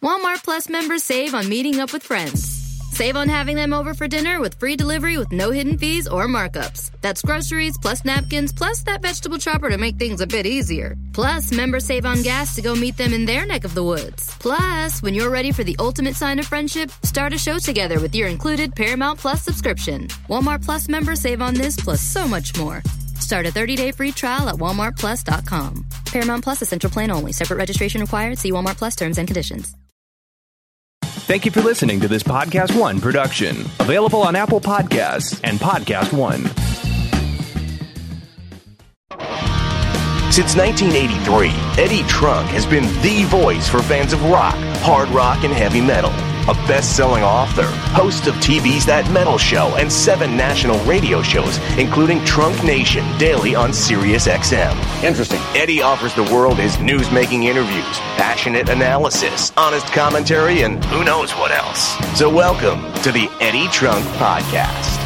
Walmart Plus members save on meeting up with friends. Save on having them over for dinner with free delivery with no hidden fees or markups. That's groceries, plus napkins, plus that vegetable chopper to make things a bit easier. Plus, members save on gas to go meet them in their neck of the woods. Plus, when you're ready for the ultimate sign of friendship, start a show together with your included Paramount Plus subscription. Walmart Plus members save on this plus so much more. Start a 30-day free trial at walmartplus.com. Paramount Plus Essential Plan only. Separate registration required. See Walmart Plus terms and conditions. Thank you for listening to this Podcast One production. Available on Apple Podcasts and Podcast One. Since 1983, Eddie Trunk has been the voice for fans of rock, hard rock, and heavy metal. A best-selling author, host of TV's That Metal Show and 7 national radio shows, including Trunk Nation daily on Sirius XM. Interesting. Eddie offers the world his news-making interviews, passionate analysis, honest commentary, and who knows what else. So welcome to the Eddie Trunk Podcast.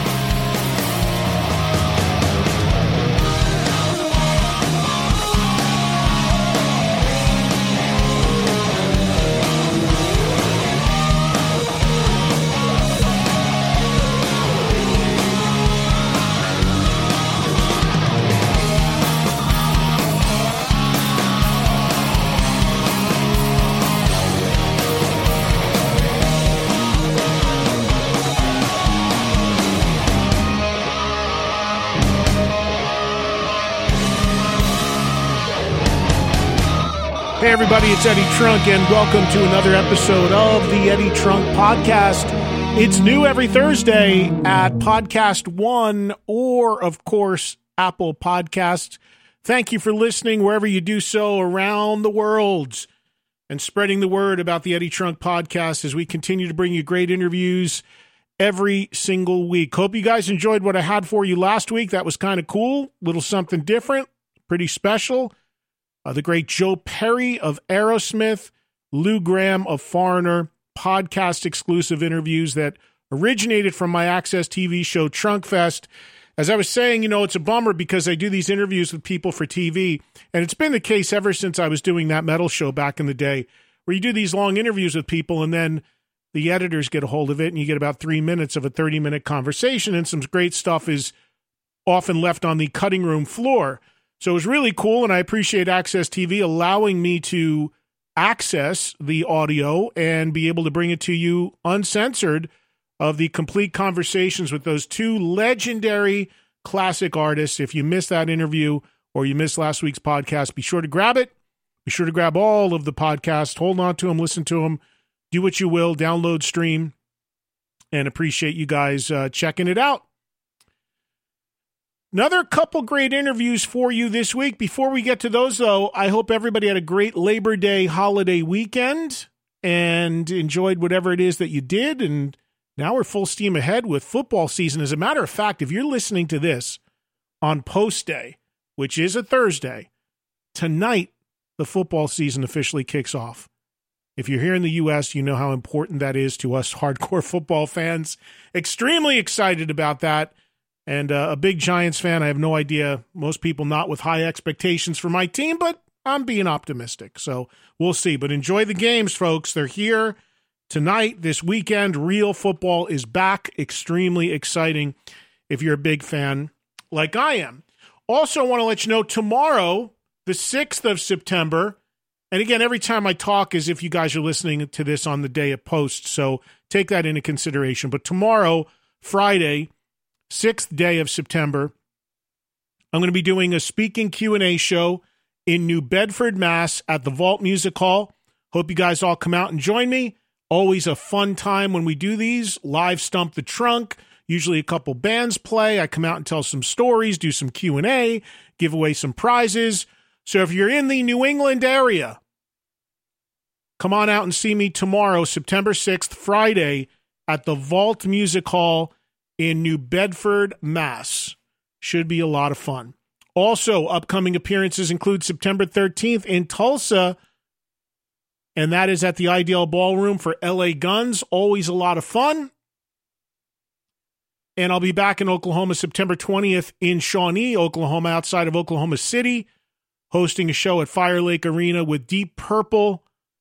Hey everybody, it's Eddie Trunk, and welcome to another episode of the Eddie Trunk Podcast. It's new every Thursday at Podcast One or, of course, Apple Podcasts. Thank you for listening wherever you do so around the world and spreading the word about the Eddie Trunk Podcast as we continue to bring you great interviews every single week. Hope you guys enjoyed what I had for you last week. That was kind of cool, little something different, pretty special. The great Joe Perry of Aerosmith, Lou Gramm of Foreigner, podcast-exclusive interviews that originated from my Access TV show, Trunk Fest. As I was saying, it's a bummer because I do these interviews with people for TV, and it's been the case ever since I was doing That Metal Show back in the day, where you do these long interviews with people, and then the editors get a hold of it, and you get about 3 minutes of a 30-minute conversation, and some great stuff is often left on the cutting room floor. So it was really cool, and I appreciate Access TV allowing me to access the audio and be able to bring it to you uncensored of the complete conversations with those 2 legendary classic artists. If you missed that interview or you missed last week's podcast, be sure to grab it. Be sure to grab all of the podcasts. Hold on to them, listen to them, do what you will, download, stream, and appreciate you guys checking it out. Another couple great interviews for you this week. Before we get to those, though, I hope everybody had a great Labor Day holiday weekend and enjoyed whatever it is that you did. And now we're full steam ahead with football season. As a matter of fact, if you're listening to this on post day, which is a Thursday, tonight the football season officially kicks off. If you're here in the U.S., you know how important that is to us hardcore football fans. Extremely excited about that. And a big Giants fan. I have no idea. Most people not with high expectations for my team, but I'm being optimistic. So we'll see. But enjoy the games, folks. They're here tonight, this weekend. Real football is back. Extremely exciting if you're a big fan like I am. Also, I want to let you know tomorrow, the 6th of September, and again, every time I talk is if you guys are listening to this on the day it posts, so take that into consideration. But tomorrow, Friday, 6th day of September, I'm going to be doing a speaking Q&A show in New Bedford, Mass. at the Vault Music Hall. Hope you guys all come out and join me. Always a fun time when we do these. Live Stump the Trunk. Usually a couple bands play. I come out and tell some stories, do some Q&A, give away some prizes. So if you're in the New England area, come on out and see me tomorrow, September 6th, Friday, at the Vault Music Hall in New Bedford, Mass. Should be a lot of fun. Also, upcoming appearances include September 13th in Tulsa, and that is at the Ideal Ballroom for LA Guns. Always a lot of fun. And I'll be back in Oklahoma September 20th in Shawnee, Oklahoma, outside of Oklahoma City, hosting a show at Fire Lake Arena with Deep Purple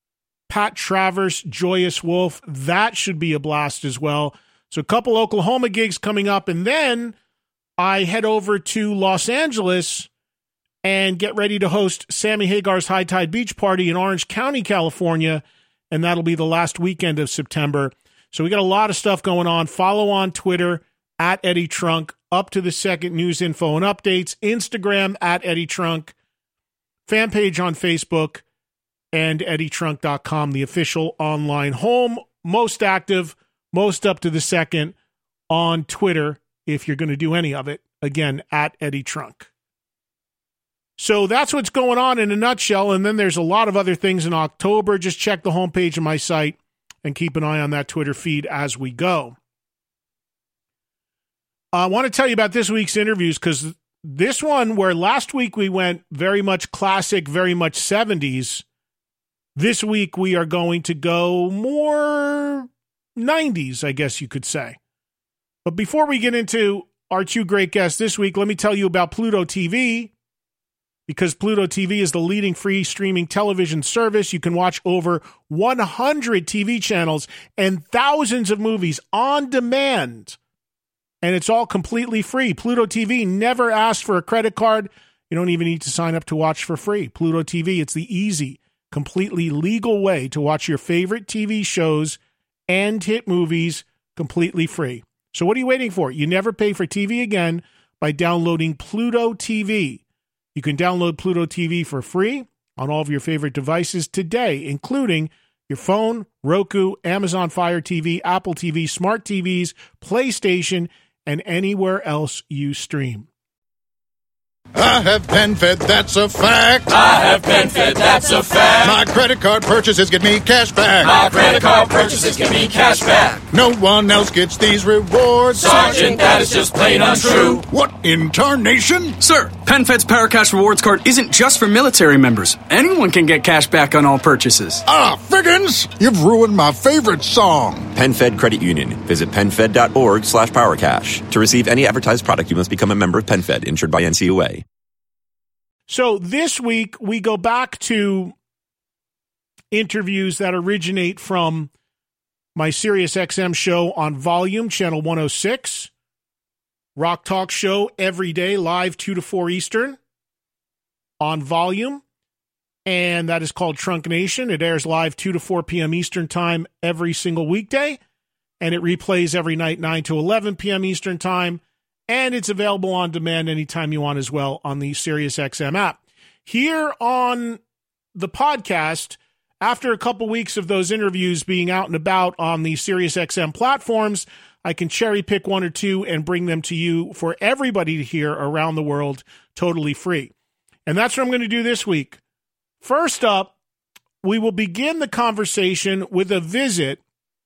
Pat Travers, Joyous Wolf. That should be a blast as well. So a couple Oklahoma gigs coming up, and then I head over to Los Angeles and get ready to host Sammy Hagar's High Tide Beach Party in Orange County, California, and that'll be the last weekend of September. So we got a lot of stuff going on. Follow on Twitter, at Eddie Trunk, up to the second news info and updates, Instagram, at Eddie Trunk, fan page on Facebook, and EddieTrunk.com, the official online home, most active, most up to the second on Twitter, if you're going to do any of it. Again, at Eddie Trunk. So that's what's going on in a nutshell, and then there's a lot of other things in October. Just check the homepage of my site and keep an eye on that Twitter feed as we go. I want to tell you about this week's interviews, because this one, where last week we went very much classic, very much 70s, this week we are going to go more 90s, I guess you could say. But before we get into our two great guests this week, let me tell you about Pluto TV, because Pluto TV is the leading free streaming television service. You can watch over 100 TV channels and thousands of movies on demand, and it's all completely free. Pluto TV never asks for a credit card. You don't even need to sign up to watch for free. Pluto TV, it's the easy, completely legal way to watch your favorite TV shows and hit movies completely free. So what are you waiting for? You never pay for TV again by downloading Pluto TV. You can download Pluto TV for free on all of your favorite devices today, including your phone, Roku, Amazon Fire TV, Apple TV, smart TVs, PlayStation, and anywhere else you stream. I have PenFed, that's a fact. I have PenFed, that's a fact. My credit card purchases get me cash back. My credit card purchases get me cash back. No one else gets these rewards. Sergeant, that is just plain untrue. What in tarnation? Sir, PenFed's Paracash Rewards Card isn't just for military members. Anyone can get cash back on all purchases. Ah, Figgins, you've ruined my favorite song. PenFed Credit Union. Visit PenFed.org/PowerCash. To receive any advertised product, you must become a member of PenFed, insured by NCUA. So this week, we go back to interviews that originate from my SiriusXM show on Volume, Channel 106. Rock Talk Show every day, live 2 to 4 Eastern on Volume. And that is called Trunk Nation. It airs live 2 to 4 p.m. Eastern Time every single weekday. And it replays every night 9 to 11 p.m. Eastern Time. And it's available on demand anytime you want as well on the SiriusXM app. Here on the podcast, after a couple weeks of those interviews being out and about on the SiriusXM platforms, I can cherry pick one or two and bring them to you for everybody to hear around the world totally free. And that's what I'm going to do this week. First up, we will begin the conversation with a visit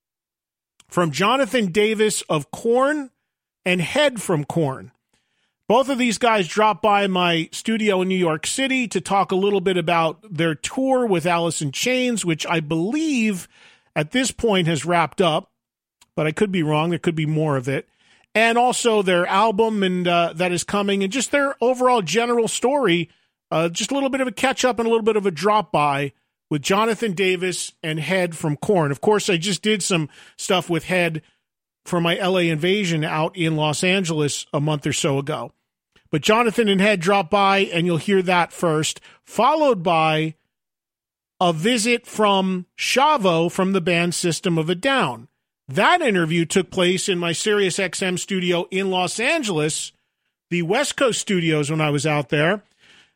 from Jonathan Davis of Korn and Head from Korn. Both of these guys dropped by my studio in New York City to talk a little bit about their tour with Alice in Chains, which I believe at this point has wrapped up, but I could be wrong. There could be more of it. And also their album and that is coming, and just their overall general story. Just a little bit of a catch-up and a little bit of a drop-by with Jonathan Davis and Head from Korn. Of course, I just did some stuff with Head for my LA Invasion out in Los Angeles a month or so ago. But Jonathan and Head dropped by, and you'll hear that first, followed by a visit from Shavo from the band System of a Down. That interview took place in my SiriusXM studio in Los Angeles, the West Coast studios when I was out there.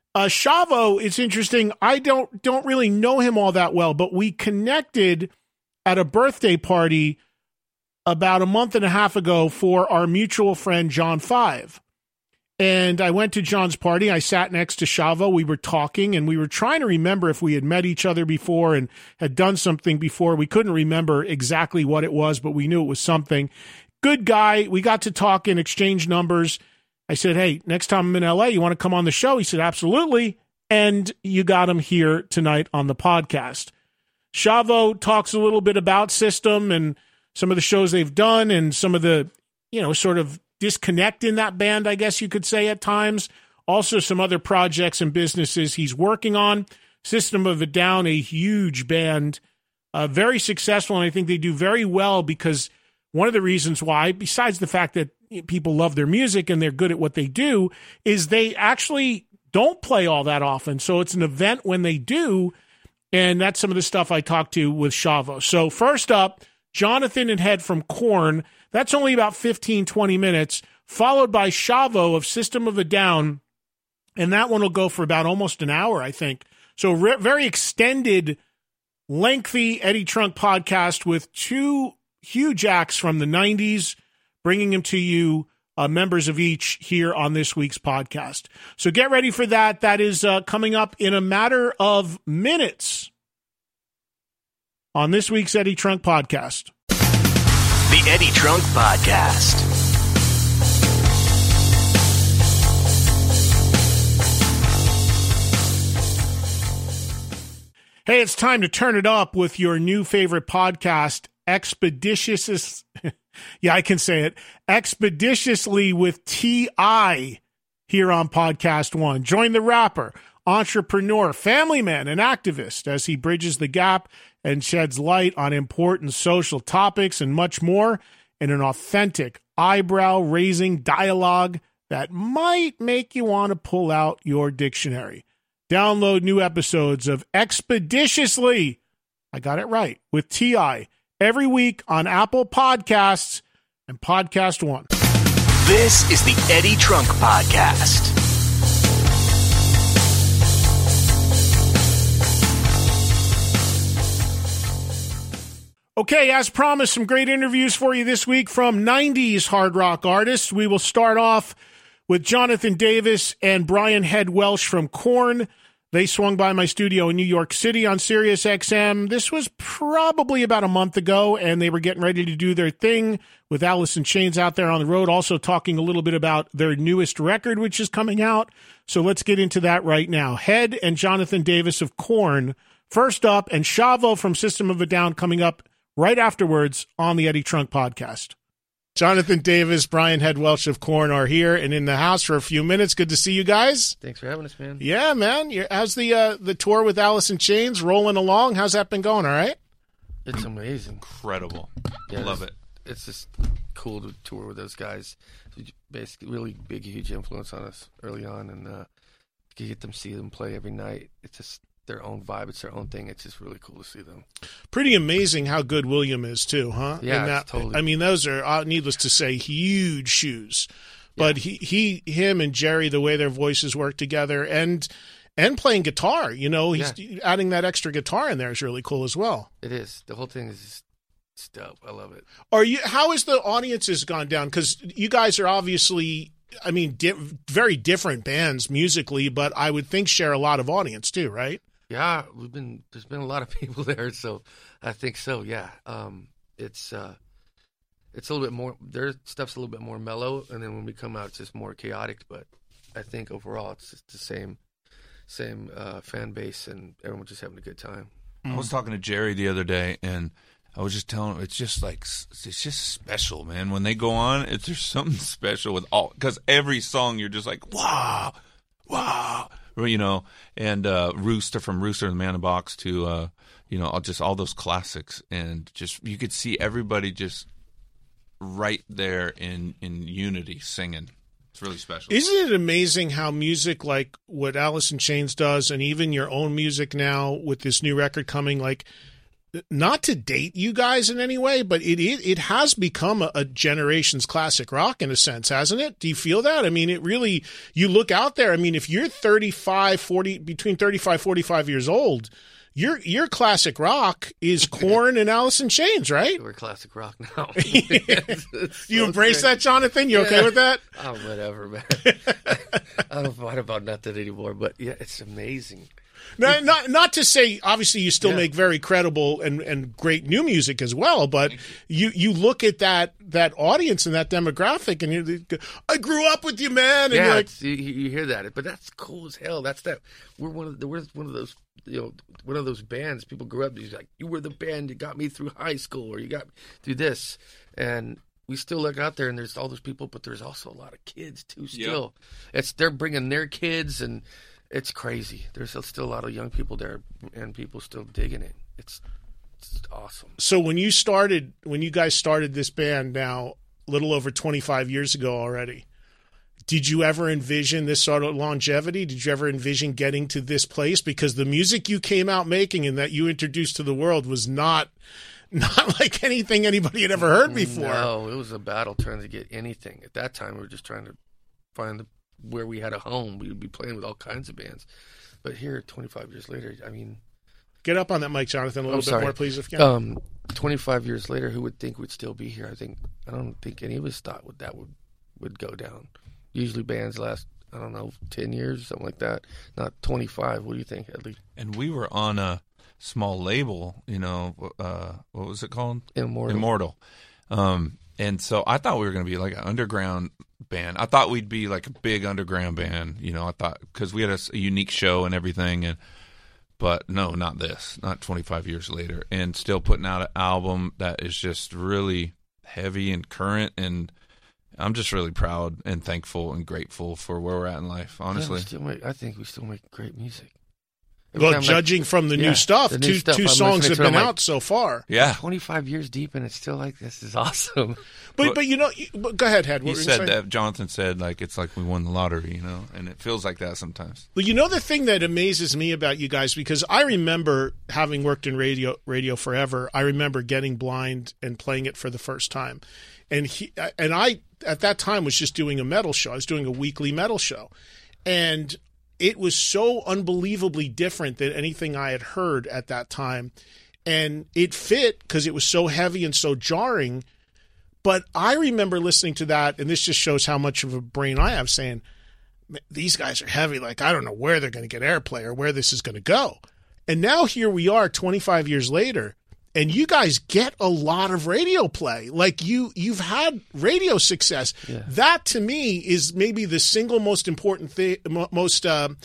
Shavo, it's interesting. I don't really know him all that well, but we connected at a birthday party about a month and a half ago for our mutual friend, John 5. And I went to John's party. I sat next to Shavo. We were talking, and we were trying to remember if we had met each other before and had done something before. We couldn't remember exactly what it was, but we knew it was something. Good guy. We got to talk and exchange numbers. I said, hey, next time I'm in LA, you want to come on the show? He said, absolutely. And you got him here tonight on the podcast. Shavo talks a little bit about System and some of the shows they've done and some of the, sort of disconnect in that band, I guess you could say at times. Also some other projects and businesses he's working on. System of a Down, a huge band very successful, and I think they do very well because one of the reasons why, besides the fact that people love their music and they're good at what they do, is they actually don't play all that often. So it's an event when they do, and that's some of the stuff I talked to with Shavo. So first up, Jonathan and Head from Korn. That's only about 15, 20 minutes, followed by Shavo of System of a Down, and that one will go for about almost an hour, I think. So very extended, lengthy Eddie Trunk podcast with two huge acts from the 90s, bringing them to you, members of each, here on this week's podcast. So get ready for that. That is coming up in a matter of minutes on this week's Eddie Trunk podcast. The Eddie Trunk Podcast. Hey, it's time to turn it up with your new favorite podcast, Expeditious. Yeah, I can say it. Expeditiously with T.I. here on Podcast One. Join the rapper, entrepreneur, family man, and activist as he bridges the gap and sheds light on important social topics and much more in an authentic, eyebrow-raising dialogue that might make you want to pull out your dictionary. Download new episodes of Expeditiously, I got it right, with T.I. every week on Apple Podcasts and Podcast One. This is the Eddie Trunk Podcast. Okay, as promised, some great interviews for you this week from 90s hard rock artists. We will start off with Jonathan Davis and Brian Head Welch from Korn. They swung by my studio in New York City on Sirius XM. This was probably about a month ago, and they were getting ready to do their thing with Alice in Chains out there on the road, also talking a little bit about their newest record, which is coming out. So let's get into that right now. Head and Jonathan Davis of Korn first up, and Shavo from System of a Down coming up right afterwards on the Eddie Trunk Podcast. Jonathan Davis, Brian Head Welch of Korn are here and in the house for a few minutes. Good to see you guys. Thanks for having us, man. Yeah, man. How's the tour with Alice in Chains rolling along? How's that been going? All right? It's amazing. Incredible. Yeah, Love it. It's just cool to tour with those guys. Basically, really big, huge influence on us early on, and get them, see them play every night. It's just their own vibe. It's their own thing. It's just really cool to see them. Pretty amazing how good William is too, huh? Yeah, totally. I mean, those are, needless to say, huge shoes. But him and Jerry, the way their voices work together, and playing guitar, he's adding that extra guitar in there is really cool as well. It is. The whole thing is just dope. I love it. How has the audiences gone down? Because you guys are obviously, very different bands musically, but I would think share a lot of audience too, right? Yeah, there's been a lot of people there, so I think so. Yeah, it's a little bit more. Their stuff's a little bit more mellow, and then when we come out, it's just more chaotic. But I think overall, it's just the same fan base, and everyone's just having a good time. I was talking to Jerry the other day, and I was just telling him it's just special, man. When they go on, there's something special with because every song you're just like wow. And Rooster from Rooster and the Man in the Box to, just all those classics. And just, you could see everybody just right there in unity singing. It's really special. Isn't it amazing how music like what Alice in Chains does, and even your own music now with this new record coming, like, not to date you guys in any way, but it has become a generation's classic rock in a sense, hasn't it? Do you feel that? I mean, it really, you look out there, I mean, if you're between 35, 45 years old, your classic rock is Korn and Alice in Chains, right? We're classic rock now. You embrace that, Jonathan? You okay with that? Oh, whatever, man. I don't fight about nothing anymore, but yeah, it's amazing. Not to say, obviously, you still make very credible and great new music as well, but you look at that audience and that demographic, and I grew up with you, man. And you're like, you hear that, but that's cool as hell. We're one of those, one of those bands. People grew up. He's like, you were the band that got me through high school, or you got me through this, and we still look out there, and there's all those people, but there's also a lot of kids too. Still, they're bringing their kids and. It's crazy. There's still a lot of young people there, and people still digging it. It's awesome. So when you guys started this band now, a little over 25 years ago already, did you ever envision this sort of longevity? Did you ever envision getting to this place? Because the music you came out making and that you introduced to the world was not like anything anybody had ever heard before. No, it was a battle trying to get anything. At that time, we were just trying to find where we had a home. We would be playing with all kinds of bands. But here, 25 years later, I mean... Get up on that mic, Jonathan, a little bit more, please, if you can. 25 years later, who would think we'd still be here? I don't think any of us thought that would go down. Usually bands last, 10 years, something like that. Not 25. What do you think, at least? And we were on a small label, what was it called? Immortal. And so I thought we were going to be like an underground band. I thought we'd be like a big underground band, I thought, because we had a unique show and everything. But no, not this, not 25 years later. And still putting out an album that is just really heavy and current. And I'm just really proud and thankful and grateful for where we're at in life, honestly. I think we still make great music. Well, judging from the new stuff, two songs have been out so far. Yeah. 25 years deep, and it's still like, this is awesome. But go ahead, Head. You said that, Jonathan said, like, it's like we won the lottery, and it feels like that sometimes. Well, the thing that amazes me about you guys, because I remember having worked in radio forever, I remember getting Blind and playing it for the first time. And I, at that time, was just doing a metal show. I was doing a weekly metal show. And it was so unbelievably different than anything I had heard at that time. And it fit because it was so heavy and so jarring. But I remember listening to that, and this just shows how much of a brain I have, saying, these guys are heavy. Like, I don't know where they're going to get airplay or where this is going to go. And now here we are 25 years later, and you guys get a lot of radio play. Like, you've had radio success. Yeah. That, to me, is maybe the single most important thing, most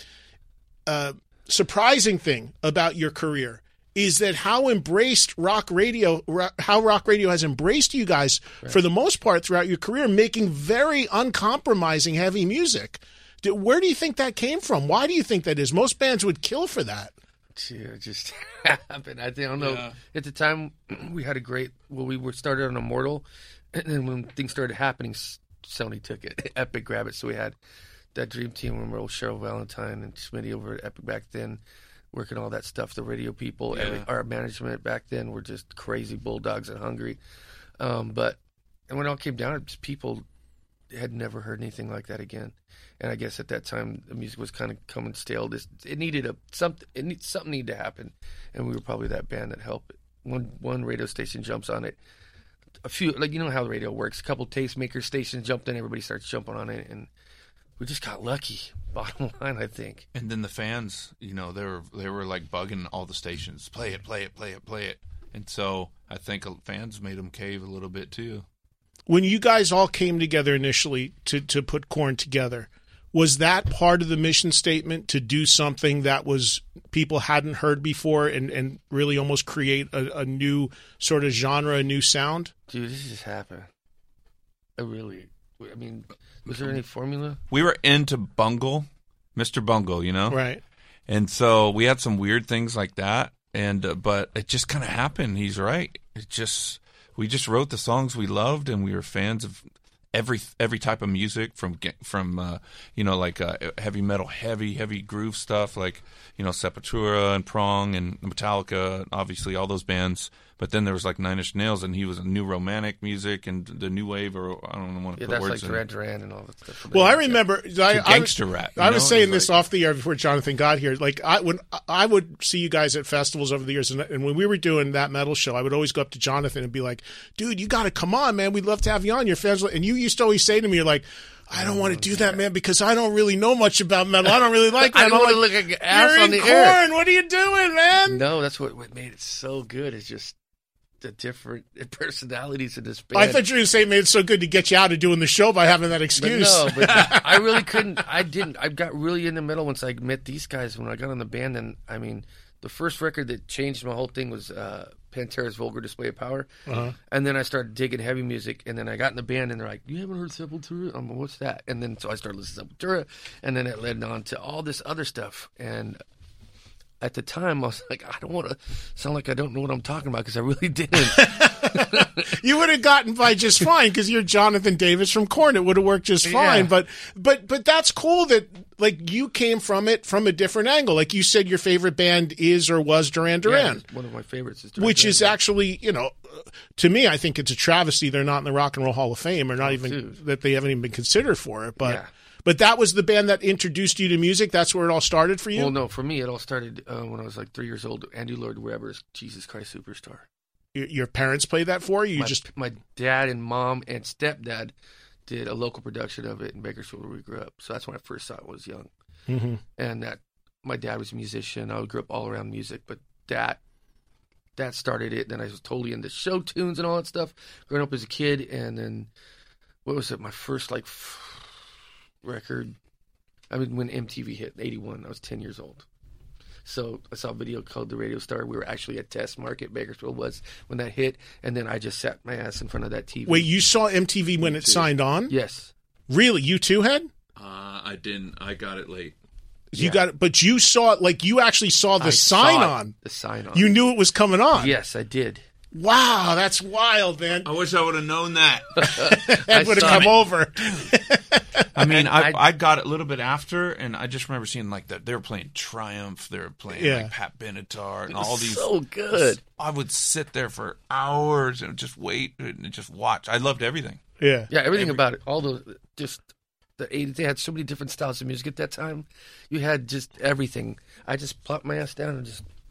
surprising thing about your career, is that how rock radio has embraced you guys, right, for the most part throughout your career, making very uncompromising heavy music. Where do you think that came from? Why do you think that is? Most bands would kill for that. It just happened. I don't know. Yeah. At the time, we had we were started on Immortal, and then when things started happening, Sony took it. Epic grabbed it. So we had that dream team, Immortal, Cheryl Valentine and Smitty over at Epic back then, working all that stuff. The radio people, our management back then were just crazy bulldogs and hungry. And when it all came down, people had never heard anything like that again. And I guess at that time the music was kind of coming stale. It needed something needed to happen, and we were probably that band that helped. One radio station jumps on it. A few, like, how the radio works. A couple tastemaker stations jumped in. Everybody starts jumping on it, and we just got lucky. Bottom line, I think. And then the fans, they were like bugging all the stations, play it. And so I think fans made them cave a little bit too. When you guys all came together initially to put Korn together, was that part of the mission statement, to do something that was people hadn't heard before and really almost create a new sort of genre, a new sound? Dude, this just happened. Was there any formula? We were into Bungle, Mr. Bungle, Right. And so we had some weird things like that, but it just kind of happened. He's right. We just wrote the songs we loved, and we were fans of every type of music, from heavy metal, heavy groove stuff, like Sepultura and Prong and Metallica, obviously all those bands. But then there was like Nine Inch Nails, and he was a new romantic music and the new wave, or I don't want to put words in. Yeah, that's like Duran and all that stuff. Well, I remember gangster rap. I was saying this off the air before Jonathan got here. Like, when I would see you guys at festivals over the years, and when we were doing that metal show, I would always go up to Jonathan and be like, "Dude, you got to come on, man. We'd love to have you on. Your fans." And you used to always say to me, "You're like, I don't want to do that, man, because I don't really know much about metal. I don't really like metal." I don't want to look like an ass on the air. Korn. What are you doing, man? No, that's what made it so good. Is just the different personalities in this band. I thought you were going to say it made it so good to get you out of doing the show by having that excuse. But I really couldn't. I didn't. I got really in the middle once I met these guys. When I got on the band, and the first record that changed my whole thing was Pantera's Vulgar Display of Power. Uh-huh. And then I started digging heavy music, and then I got in the band, and they're like, "You haven't heard Sepultura?" I'm like, "What's that?" And then so I started listening to Sepultura, and then it led on to all this other stuff. And at the time, I was like, I don't want to sound like I don't know what I'm talking about, because I really didn't. You would have gotten by just fine because you're Jonathan Davis from Korn. It would have worked just fine. Yeah. But that's cool that like you came from it from a different angle. Like you said, your favorite band is or was Duran Duran. Yeah, one of my favorites is Duran Which Duran. is actually, to me, I think it's a travesty they're not in the Rock and Roll Hall of Fame, or not even that they haven't even been considered for it. But but that was the band that introduced you to music. That's where it all started for you. Well, no, for me, it all started when I was like 3 years old. Andy Lloyd Webber's Jesus Christ Superstar. Your parents played that for you? My dad and mom and stepdad did a local production of it in Bakersfield, where we grew up. So that's when I first saw it. Was young, and that my dad was a musician. I grew up all around music, but that started it. Then I was totally into show tunes and all that stuff growing up as a kid. And then what was it? My first record. I mean, when MTV hit '81, I was 10 years old. So I saw a video called The Radio Star. We were actually at Test Market, Bakersfield was, when that hit. And then I just sat my ass in front of that TV. Wait, you saw MTV when it signed on? Yes. Really? You too had? I didn't. I got it late. You got it, but you saw it, like you actually saw the sign on. The sign on. You knew it was coming on. Yes, I did. Wow, that's wild, man. I wish I would have known that. Ed would have come over. I mean, I got it a little bit after, and I just remember seeing like that they were playing Triumph, they were playing like Pat Benatar, and all these. So good. I would sit there for hours and just wait and just watch. I loved everything. Yeah, everything about it. All those, just the 80s. They had so many different styles of music at that time. You had just everything. I just plopped my ass down and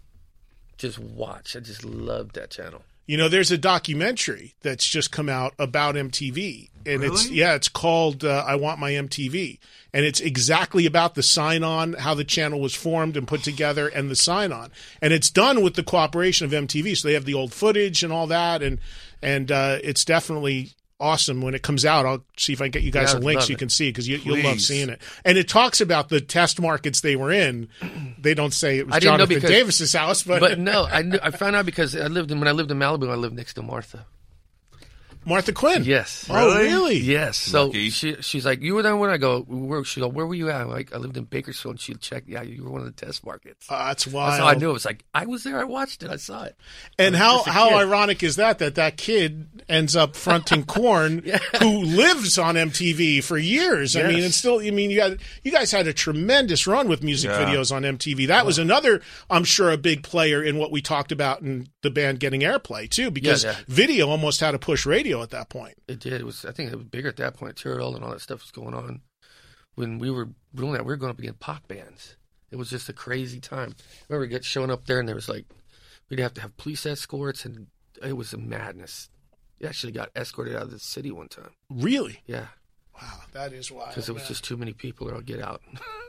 just watch. I just loved that channel. There's a documentary that's just come out about MTV, and really? it's called I Want My MTV, and it's exactly about the sign-on, how the channel was formed and put together, and the sign-on, and it's done with the cooperation of MTV, so they have the old footage and all that, and it's definitely awesome. When it comes out, I'll see if I can get you guys a link so you can see it, because you'll love seeing it. And it talks about the test markets they were in. They don't say it was Jonathan Davis's house, but no, I found out because when I lived in Malibu, I lived next to Martha. Martha Quinn. Yes. Oh, really? Yes. So she's like, you were there when I go. She go, where were you at? I'm like, I lived in Bakersfield. And she checked. Yeah, you were one of the test markets. That's wild. That's how I knew. It was like, I was there. I watched it. I saw it. And how ironic is that kid ends up fronting Korn, who lives on MTV for years. Yes. I mean, and still, you guys had a tremendous run with music videos on MTV. That was another, I'm sure, a big player in what we talked about in the band getting airplay too, because video almost had to push radio at that point. It did. I think it was bigger at that point. Tyrrell and all that stuff was going on. When we were doing that, we were going up against pop bands. It was just a crazy time. I remember showing up there, and there was like, we'd have to have police escorts, and it was a madness. We actually got escorted out of the city one time. Really? Yeah. Wow, that is wild. Because it was just too many people, or I'll get out.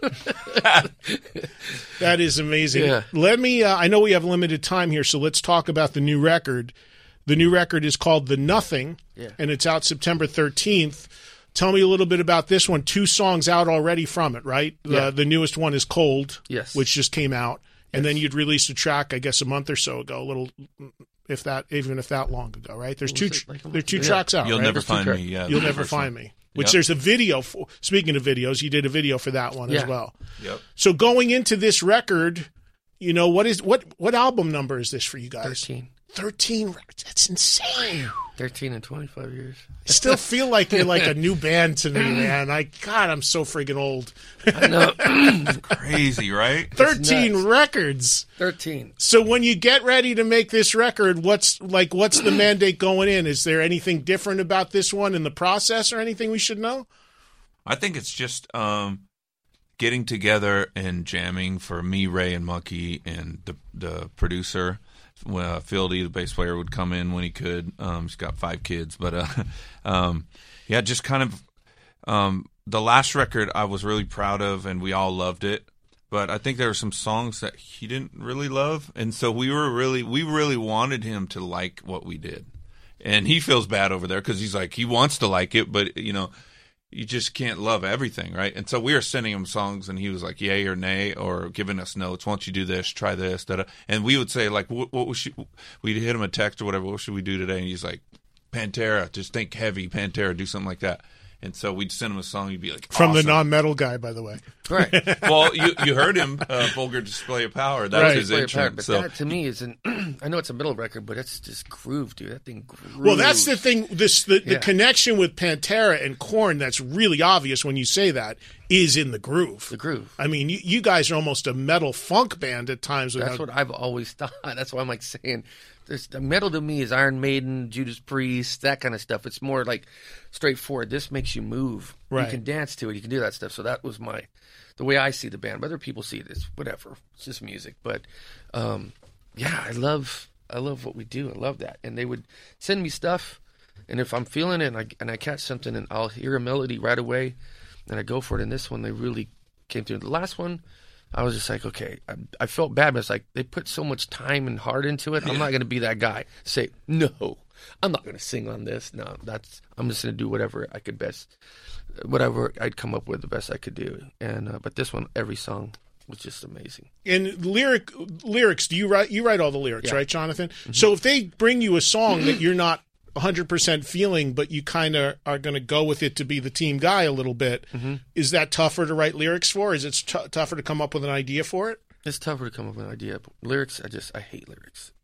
That is amazing. Yeah. Let me, I know we have limited time here, so let's talk about the new record. The new record is called The Nothing, and it's out September 13th. Tell me a little bit about this one. 2 songs out already from it, right? Yeah. The newest one is Cold, which just came out. And then you'd released a track, I guess, a month or so ago, a little, even if that long ago, right? There's two tracks out, You'll right? Never Find Me, You'll Never Find Me. Which there's a video for. Speaking of videos, you did a video for that one as well. Yep. So going into this record, what album number is this for you guys? 13. That's insane. 13 and 25 years. I still feel like you're like a new band to me, man. I'm so freaking old. I know. It's crazy, right? 13 records. 13. So when you get ready to make this record, what's the mandate going in? Is there anything different about this one in the process or anything we should know? I think it's just getting together and jamming for me, Ray, and Mucky, and the producer. Fieldy, the bass player, would come in when he could. He's got 5 kids, but just kind of the last record I was really proud of, and we all loved it. But I think there were some songs that he didn't really love, and so we really wanted him to like what we did. And he feels bad over there because he's like, he wants to like it, but you just can't love everything, right? And so we were sending him songs, and he was like, yay or nay, or giving us notes. Why don't you do this? Try this. Da-da. And we would say, like, we'd hit him a text or whatever. What should we do today? And he's like, Pantera. Just think heavy, Pantera. Do something like that. And so we'd send him a song. He'd be like, from awesome. the non-metal guy, by the way. Right. Well, you heard him, Vulgar Display of Power. That was his intro. But So that to me is I know it's a metal record, but it's just groove, dude. That thing grooves. Well, that's the thing. The connection with Pantera and Korn that's really obvious when you say that is in the groove. The groove. I mean, you guys are almost a metal funk band at times. That's what I've always thought. That's why I'm like saying, metal to me is Iron Maiden, Judas Priest, that kind of stuff. It's more like straightforward. This makes you move. Right. You can dance to it. You can do that stuff. So that was the way I see the band. Other people see it as whatever. It's just music. But yeah, I love what we do. I love that. And they would send me stuff, and if I'm feeling it and I catch something, and I'll hear a melody right away, and I go for it. And this one, they really came through. The last one, I was just like, okay, I felt bad, but it's like they put so much time and heart into it. I'm not going to be that guy. Say, no, I'm not going to sing on this. No, I'm just going to do whatever I could best, whatever I'd come up with the best I could do. And but this one, every song was just amazing. And lyrics, do you write all the lyrics, right, Jonathan? Mm-hmm. So if they bring you a song that you're not 100% feeling, but you kind of are going to go with it to be the team guy a little bit, is that tougher to write lyrics for? Is it tougher to come up with an idea for it? It's tougher to come up with an idea. Lyrics, I hate lyrics.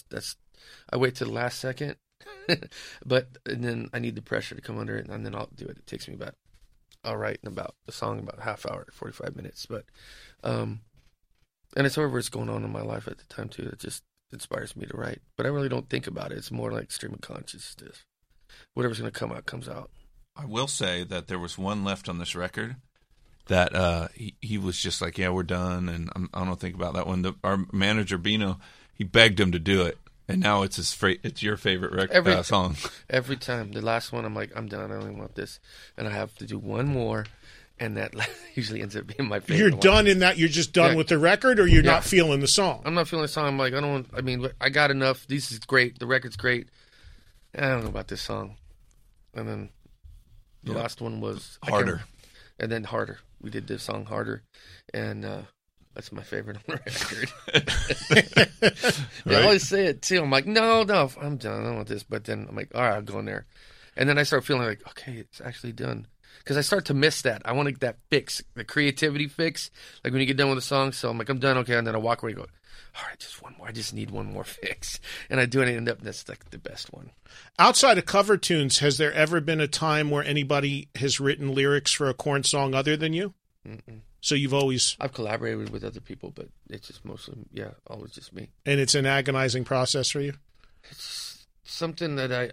I wait till the last second, and then I need the pressure to come under it, and then I'll do it. It takes me I'll write in about a song about half hour, 45 minutes, but and it's whatever's going on in my life at the time too. It just inspires me to write, but I really don't think about it. It's more like stream of consciousness. Whatever's going to come out comes out. I will say that there was one left on this record that he was just like, yeah, we're done, and I don't think about that one. Our manager Bino, he begged him to do it, and now it's it's your favorite record song. Every time, the last one, I'm like, I'm done. I don't even want this, and I have to do one more. And that usually ends up being my favorite. You're done in that? You're just done with the record, or you're not feeling the song? I'm not feeling the song. I'm like, I got enough. This is great. The record's great. I don't know about this song. And then the last one was Harder. And then Harder. We did this song Harder. And that's my favorite on the record. They always say it too. I'm like, no, I'm done. I don't want this. But then I'm like, all right, I'll go in there. And then I start feeling like, okay, it's actually done. Because I start to miss that. I want that fix, the creativity fix. Like when you get done with a song, so I'm like, I'm done, okay. And then I walk away and go, all right, just one more. I just need one more fix. And I do it and end up, that's like the best one. Outside of cover tunes, has there ever been a time where anybody has written lyrics for a Korn song other than you? Mm-mm. So you've always... I've collaborated with other people, but it's just mostly, always just me. And it's an agonizing process for you? It's something that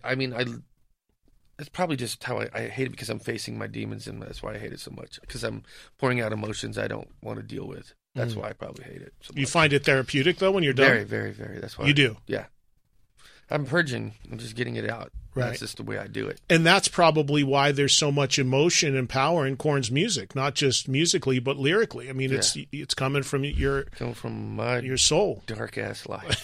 it's probably just how I hate it, because I'm facing my demons, and that's why I hate it so much. Because I'm pouring out emotions I don't want to deal with. That's why I probably hate it so much. You find it therapeutic, though, when you're done? Very, very, very. That's why. You do? Yeah. I'm purging. I'm just getting it out. Right. That's just the way I do it. And that's probably why there's so much emotion and power in Korn's music, not just musically, but lyrically. I mean, it's coming from your soul. Dark ass life.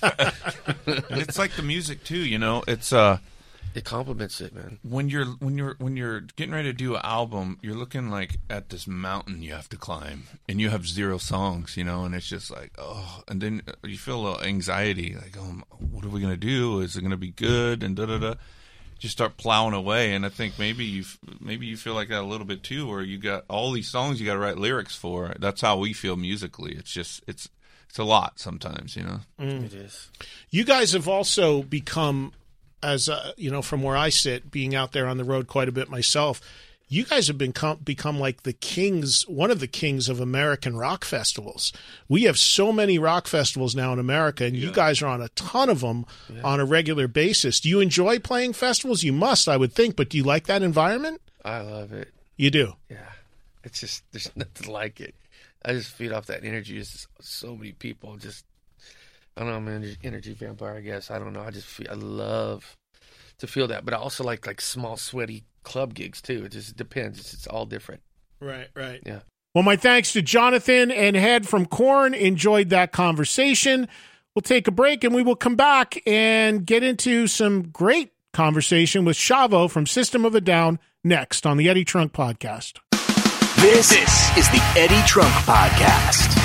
And it's like the music too, it's it complements it, man. When you're getting ready to do an album, you're looking like at this mountain you have to climb, and you have 0 songs, and it's just like, oh, and then you feel a little anxiety, like, oh, what are we gonna do? Is it gonna be good? And da da da. Just start plowing away, and I think maybe you feel like that a little bit too, where you got all these songs you got to write lyrics for. That's how we feel musically. It's just it's a lot sometimes, It is. You guys have also become, as from where I sit, being out there on the road quite a bit myself, you guys have become like one of the kings of American rock festivals. We have so many rock festivals now in America, and you guys are on a ton of them on a regular basis. Do you enjoy playing festivals? You must, I would think, but do you like that environment? I love it. You do? Yeah. It's just, there's nothing like it. I just feed off that energy. It's so many people. I don't know, I'm an energy vampire, I guess. I don't know. I love to feel that. But I also like small, sweaty club gigs, too. It just depends. It's all different. Right. Yeah. Well, my thanks to Jonathan and Head from Korn. Enjoyed that conversation. We'll take a break, and we will come back and get into some great conversation with Shavo from System of a Down next on the Eddie Trunk Podcast. This is the Eddie Trunk Podcast.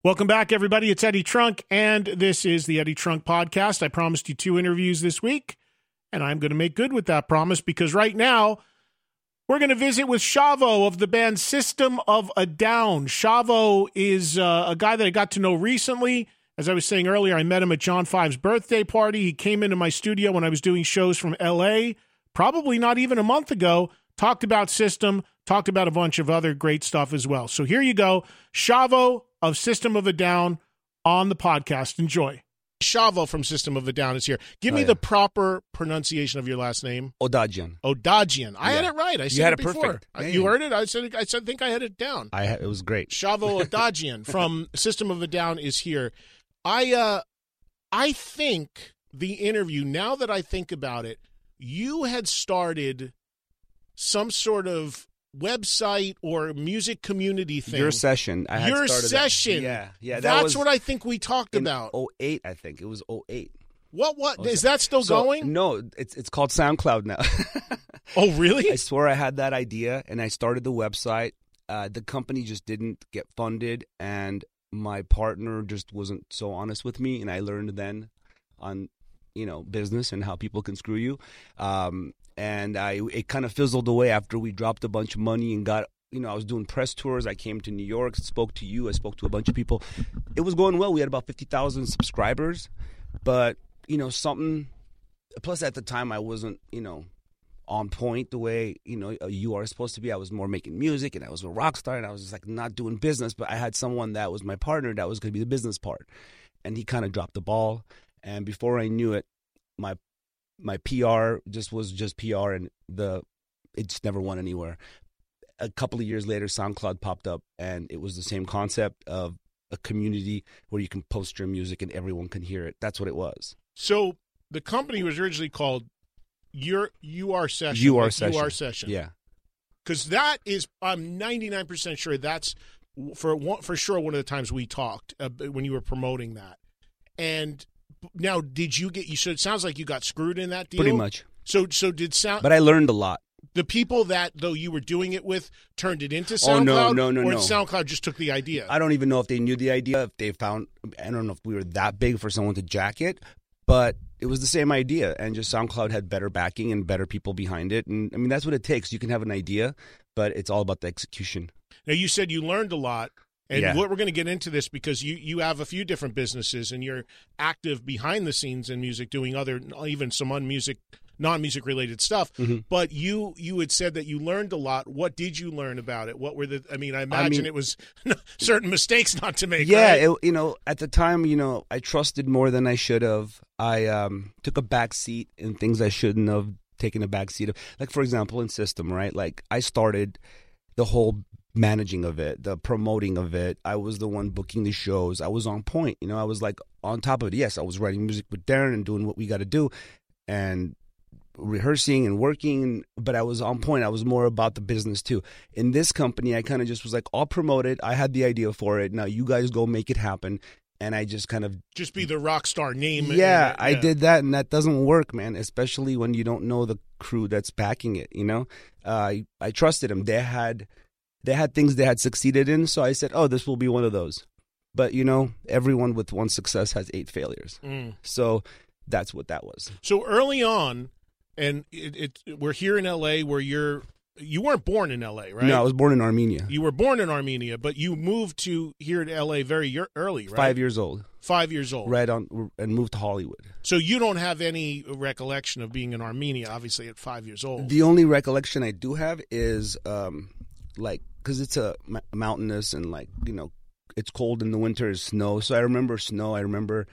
Welcome back, everybody. It's Eddie Trunk, and this is the Eddie Trunk Podcast. I promised you 2 interviews this week, and I'm going to make good with that promise because right now we're going to visit with Shavo of the band System of a Down. Shavo is a guy that I got to know recently. As I was saying earlier, I met him at John 5's birthday party. He came into my studio when I was doing shows from L.A., probably not even a month ago, talked about System, talked about a bunch of other great stuff as well. So here you go, Shavo of System of a Down on the podcast. Enjoy. Shavo from System of a Down is here. Give me the proper pronunciation of your last name. Odagian. Odagian. I had it right. I said it before. Perfect. You heard it? I think I had it down. It was great. Shavo Odagian from System of a Down is here. I think the interview, now that I think about it, you had started some sort of website or music community thing. Your Session. Your Session. Yeah. That's what I think we talked about. 2008, I think. It was 2008. What? Is that still going? No, it's called SoundCloud now. Oh, really? I swear I had that idea, and I started the website. The company just didn't get funded, and my partner just wasn't so honest with me, and I learned then on business and how people can screw you. And it kind of fizzled away after we dropped a bunch of money and got, I was doing press tours. I came to New York, spoke to you. I spoke to a bunch of people. It was going well. We had about 50,000 subscribers. But, something, plus at the time I wasn't, on point the way, you are supposed to be. I was more making music and I was a rock star and I was just like not doing business. But I had someone that was my partner that was going to be the business part. And he kind of dropped the ball. And before I knew it, my PR was just PR, and it just never went anywhere. A couple of years later, SoundCloud popped up, and it was the same concept of a community where you can post your music and everyone can hear it. That's what it was. So the company was originally called UR Session. UR Session. Yeah. Because that is, I'm 99% sure that's for sure one of the times we talked when you were promoting that. And now, did you get? So it sounds like you got screwed in that deal. Pretty much. So did Sound? But I learned a lot. The people that though you were doing it with turned it into SoundCloud. Oh no. Or SoundCloud just took the idea. I don't even know if they knew the idea. If they found, I don't know if we were that big for someone to jack it, but it was the same idea, and just SoundCloud had better backing and better people behind it. And I mean, that's what it takes. You can have an idea, but it's all about the execution. Now, you said you learned a lot. And we're going to get into this because you have a few different businesses and you're active behind the scenes in music, doing even some non-music related stuff. Mm-hmm. But you had said that you learned a lot. What did you learn about it? What were I imagine it was certain mistakes not to make. Yeah, right? At the time, I trusted more than I should have. I took a back seat in things I shouldn't have taken a back seat of. Like, for example, in System, right? Like, I started the whole managing of it, the promoting of it. I was the one booking the shows. I was on point. I was like on top of it. Yes, I was writing music with Darren and doing what we got to do and rehearsing and working, but I was on point. I was more about the business too. In this company, I kind of just was like, I'll promote it. I had the idea for it. Now you guys go make it happen. And I just kind of just be the rock star name. Yeah, I did that, and that doesn't work, man. Especially when you don't know the crew that's backing it. I trusted them. They had things they had succeeded in, so I said, oh, this will be one of those. But, everyone with one success has 8 failures. Mm. So that's what that was. So early on, and we're here in L.A. where you weren't born in L.A., right? No, I was born in Armenia. You were born in Armenia, but you moved to here to L.A. very early, right? 5 years old. 5 years old. Right on, and moved to Hollywood. So you don't have any recollection of being in Armenia, obviously, at 5 years old. The only recollection I do have is, because it's a mountainous and it's cold in the winter, it's snow. So I remember snow. I remember,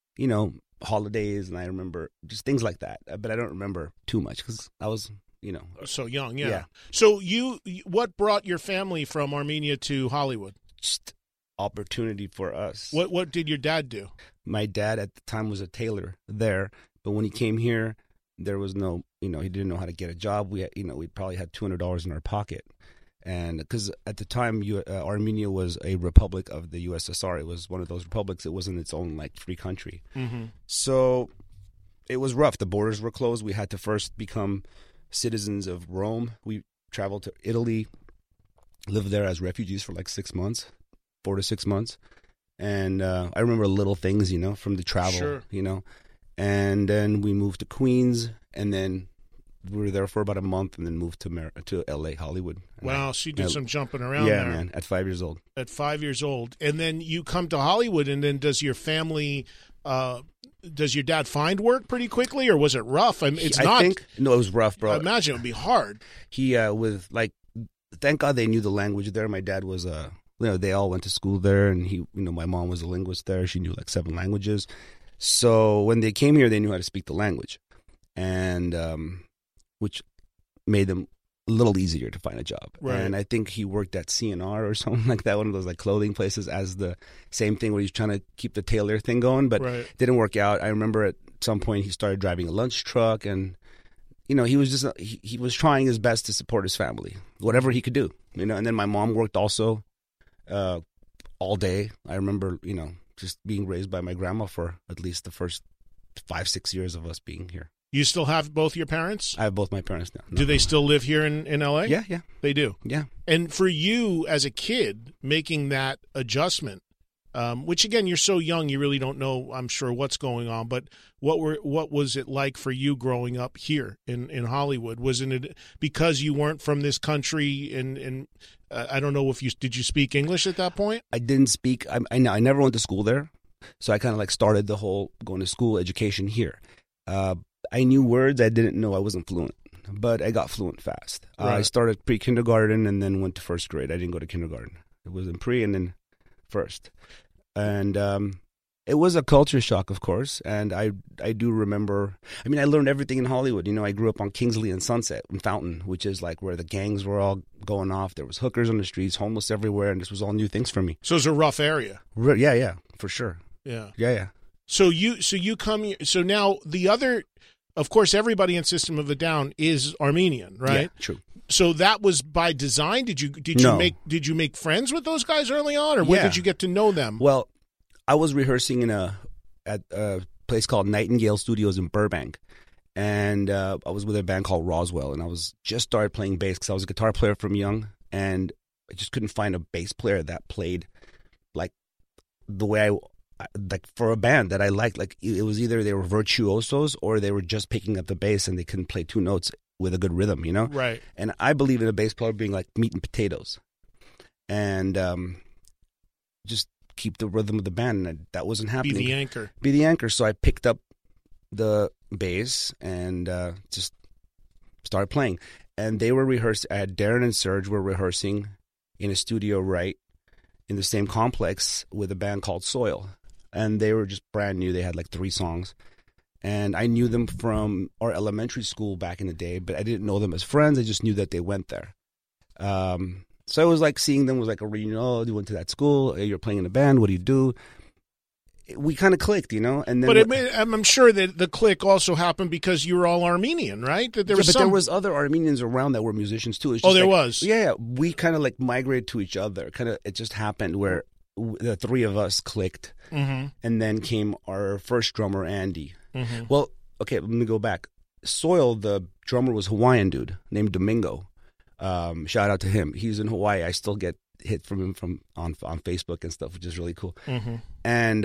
holidays, and I remember just things like that. But I don't remember too much because I was, so young. Yeah. So what brought your family from Armenia to Hollywood? Just opportunity for us. What did your dad do? My dad at the time was a tailor there, but when he came here, there was no, he didn't know how to get a job. We probably had $200 in our pocket. And because at the time, Armenia was a republic of the USSR. It was one of those republics. It wasn't its own free country. Mm-hmm. So it was rough. The borders were closed. We had to first become citizens of Rome. We traveled to Italy, lived there as refugees for 6 months, 4 to 6 months. And I remember little things, from the travel, Sure. And then we moved to Queens, and then we were there for about a month, and then moved to L.A., Hollywood. Wow, so you did some jumping around there. there. Yeah, man, at 5 years old. At 5 years old. And then you come to Hollywood, and then does your family, does your dad find work pretty quickly, or was it rough? I mean, no, it was rough, bro. I imagine it would be hard. He, thank God they knew the language there. My dad was, they all went to school there, and my mom was a linguist there. She knew like 7 languages. So when they came here, they knew how to speak the language, and which made them a little easier to find a job. Right. And I think he worked at C&R or something like that, one of those like clothing places, as the same thing where he's trying to keep the tailor thing going, but it didn't work out. I remember at some point he started driving a lunch truck, and he was just he was trying his best to support his family, whatever he could do. And then my mom worked also all day. I remember just being raised by my grandma for at least the first 5-6 years of us being here. You still have both your parents? I have both my parents now. Do they still live here in L.A.? Yeah. They do? Yeah. And for you as a kid, making that adjustment, which again, you're so young, you really don't know, I'm sure, what's going on, but what was it like for you growing up here in Hollywood? Wasn't it because you weren't from this country, and I don't know if did you speak English at that point? I didn't speak. I never went to school there, so I kind of like started the whole going to school education here. I knew words. I didn't know I wasn't fluent, but I got fluent fast. Right. I started pre-kindergarten and then went to first grade. I didn't go to kindergarten. It was in pre and then first. And it was a culture shock, of course. And I do remember, I learned everything in Hollywood. I grew up on Kingsley and Sunset and Fountain, which is like where the gangs were all going off. There was hookers on the streets, homeless everywhere, and this was all new things for me. So it's a rough area. Yeah, for sure. Yeah. So you come here. So now the other, of course, everybody in System of a Down is Armenian, right? Yeah, true. So that was by design. Did you make friends with those guys early on, or when did you get to know them? Well, I was rehearsing at a place called Nightingale Studios in Burbank, and I was with a band called Roswell, and I was just started playing bass because I was a guitar player from young, and I just couldn't find a bass player that played like the way like for a band that I liked. Like it was either they were virtuosos or they were just picking up the bass and they couldn't play 2 notes with a good rhythm, Right. And I believe in a bass player being like meat and potatoes, and just keep the rhythm of the band. And that wasn't happening. Be the anchor. So I picked up the bass and just started playing. And they were rehearsing. Darren and Serge were rehearsing in a studio right in the same complex with a band called Soil. And they were just brand new. They had like 3 songs. And I knew them from our elementary school back in the day, but I didn't know them as friends. I just knew that they went there. So it was like seeing them was like a reunion. Oh, you went to that school. You're playing in a band. What do you do? We kind of clicked, And then, but I'm sure that the click also happened because you were all Armenian, right? That there was there was other Armenians around that were musicians too. It's just there like, was. Yeah, we kind of like migrated to each other. It just happened where the 3 of us clicked, and then came our first drummer, Andy. Mm-hmm. Well, okay, let me go back. Soil, the drummer, was a Hawaiian dude named Domingo. Shout out to him. He's in Hawaii. I still get hit from him on Facebook and stuff, which is really cool. Mm-hmm. And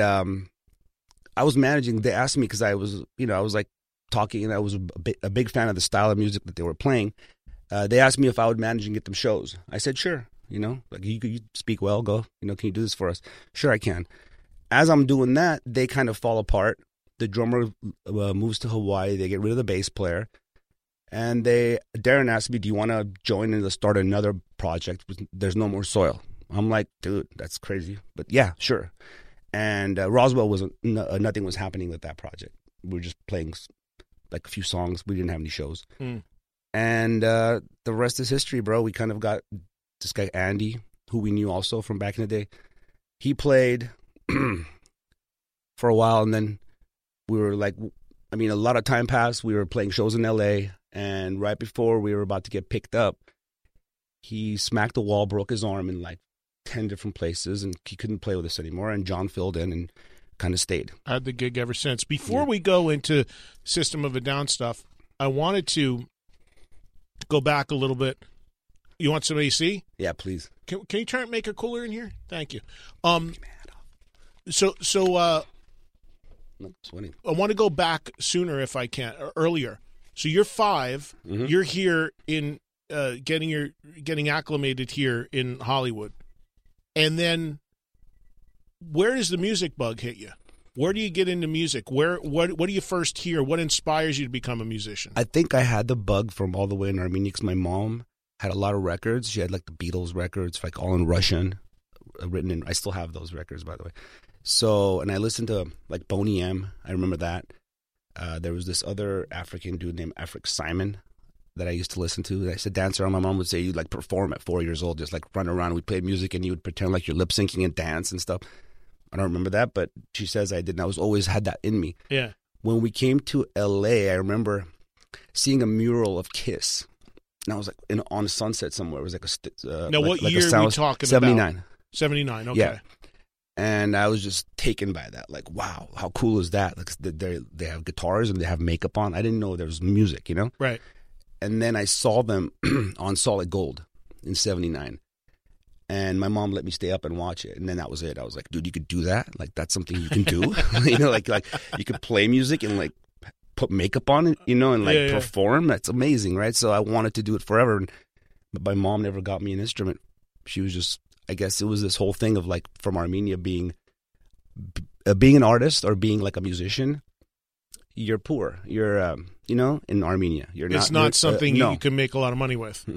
I was managing. They asked me because I was like talking, and I was a big fan of the style of music that they were playing. They asked me if I would manage and get them shows. I said sure. Like you speak well. Go. Can you do this for us? Sure, I can. As I'm doing that, they kind of fall apart. The drummer moves to Hawaii. They get rid of the bass player. And Darren asked me, do you want to join and start another project? There's no more Soil. I'm like, dude, that's crazy. But yeah, sure. And Roswell nothing was happening with that project. We were just playing like a few songs. We didn't have any shows. And the rest is history, bro. We kind of got this guy, Andy, who we knew also from back in the day. He played for a while, and then we were like, a lot of time passed. We were playing shows in L.A., and right before we were about to get picked up, he smacked the wall, broke his arm in like 10 different places, and he couldn't play with us anymore. And John filled in and kind of stayed. I had the gig ever since. Before we go into System of a Down stuff, I wanted to go back a little bit. You want some AC? Yeah, please. Can you make it cooler in here? Thank you. So sweating. I want to go back sooner if I can, or earlier. So you're 5. Mm-hmm. You're here in getting acclimated here in Hollywood, and then where does the music bug hit you? Where do you get into music? What do you first hear? What inspires you to become a musician? I think I had the bug from all the way in Armenia because my mom had a lot of records. She had like the Beatles records, like all in Russian, written in. I still have those records, by the way. So, and I listened to like Boney M. I remember that. There was this other African dude named Afric Simon that I used to listen to. I used to dance around. My mom would say you'd like perform at 4 years old, just like run around. We played music and you would pretend like you're lip syncing and dance and stuff. I don't remember that, but she says I did. And I was always had that in me. Yeah. When we came to LA, I remember seeing a mural of Kiss. And I was like on Sunset somewhere. It was like a now, what like year are we talking 79. about? 79. Okay. Yeah. And I was just taken by that. Like, wow, how cool is that? Like, they have guitars and they have makeup on. I didn't know there was music, you know? Right. And then I saw them on Solid Gold in 79. And my mom let me stay up and watch it. And then that was it. I was like, dude, you could do that? Like, that's something you can do? You know, like you could play music and, like, put makeup on it, you know, and, like, perform. That's amazing, right? So I wanted to do it forever. But my mom never got me an instrument. She was just, I guess it was this whole thing of, like, from Armenia being an artist or being, like, a musician. You're poor. You're, you know, in Armenia. It's not something you can make a lot of money with.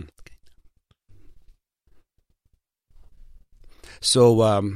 So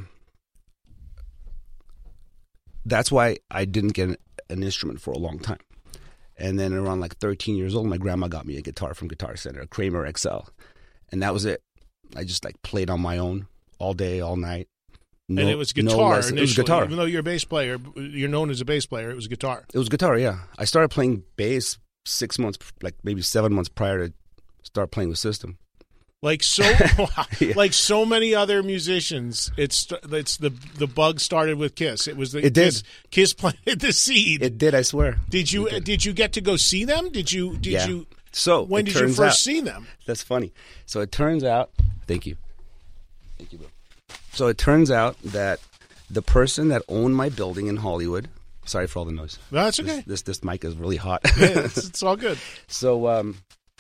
that's why I didn't get an instrument for a long time. And then around like 13 years old, my grandma got me a guitar from Guitar Center, a Kramer XL. And that was it. I just like played on my own all day, all night. And it was guitar initially. It was guitar. Even though you're a bass player, you're known as a bass player, it was guitar. It was guitar, yeah. I started playing bass 6 months, like maybe 7 months prior to start playing with System. Like so, like so many other musicians, it's the bug started with Kiss. It was the Kiss planted the seed. It did, I swear. Did you get to go see them? Did you? So when did you first see them? That's funny. So it turns out, thank you, bro. So it turns out that the person that owned my building in Hollywood. Sorry for all the noise. No, that's okay. This mic is really hot. Yeah, it's all good. So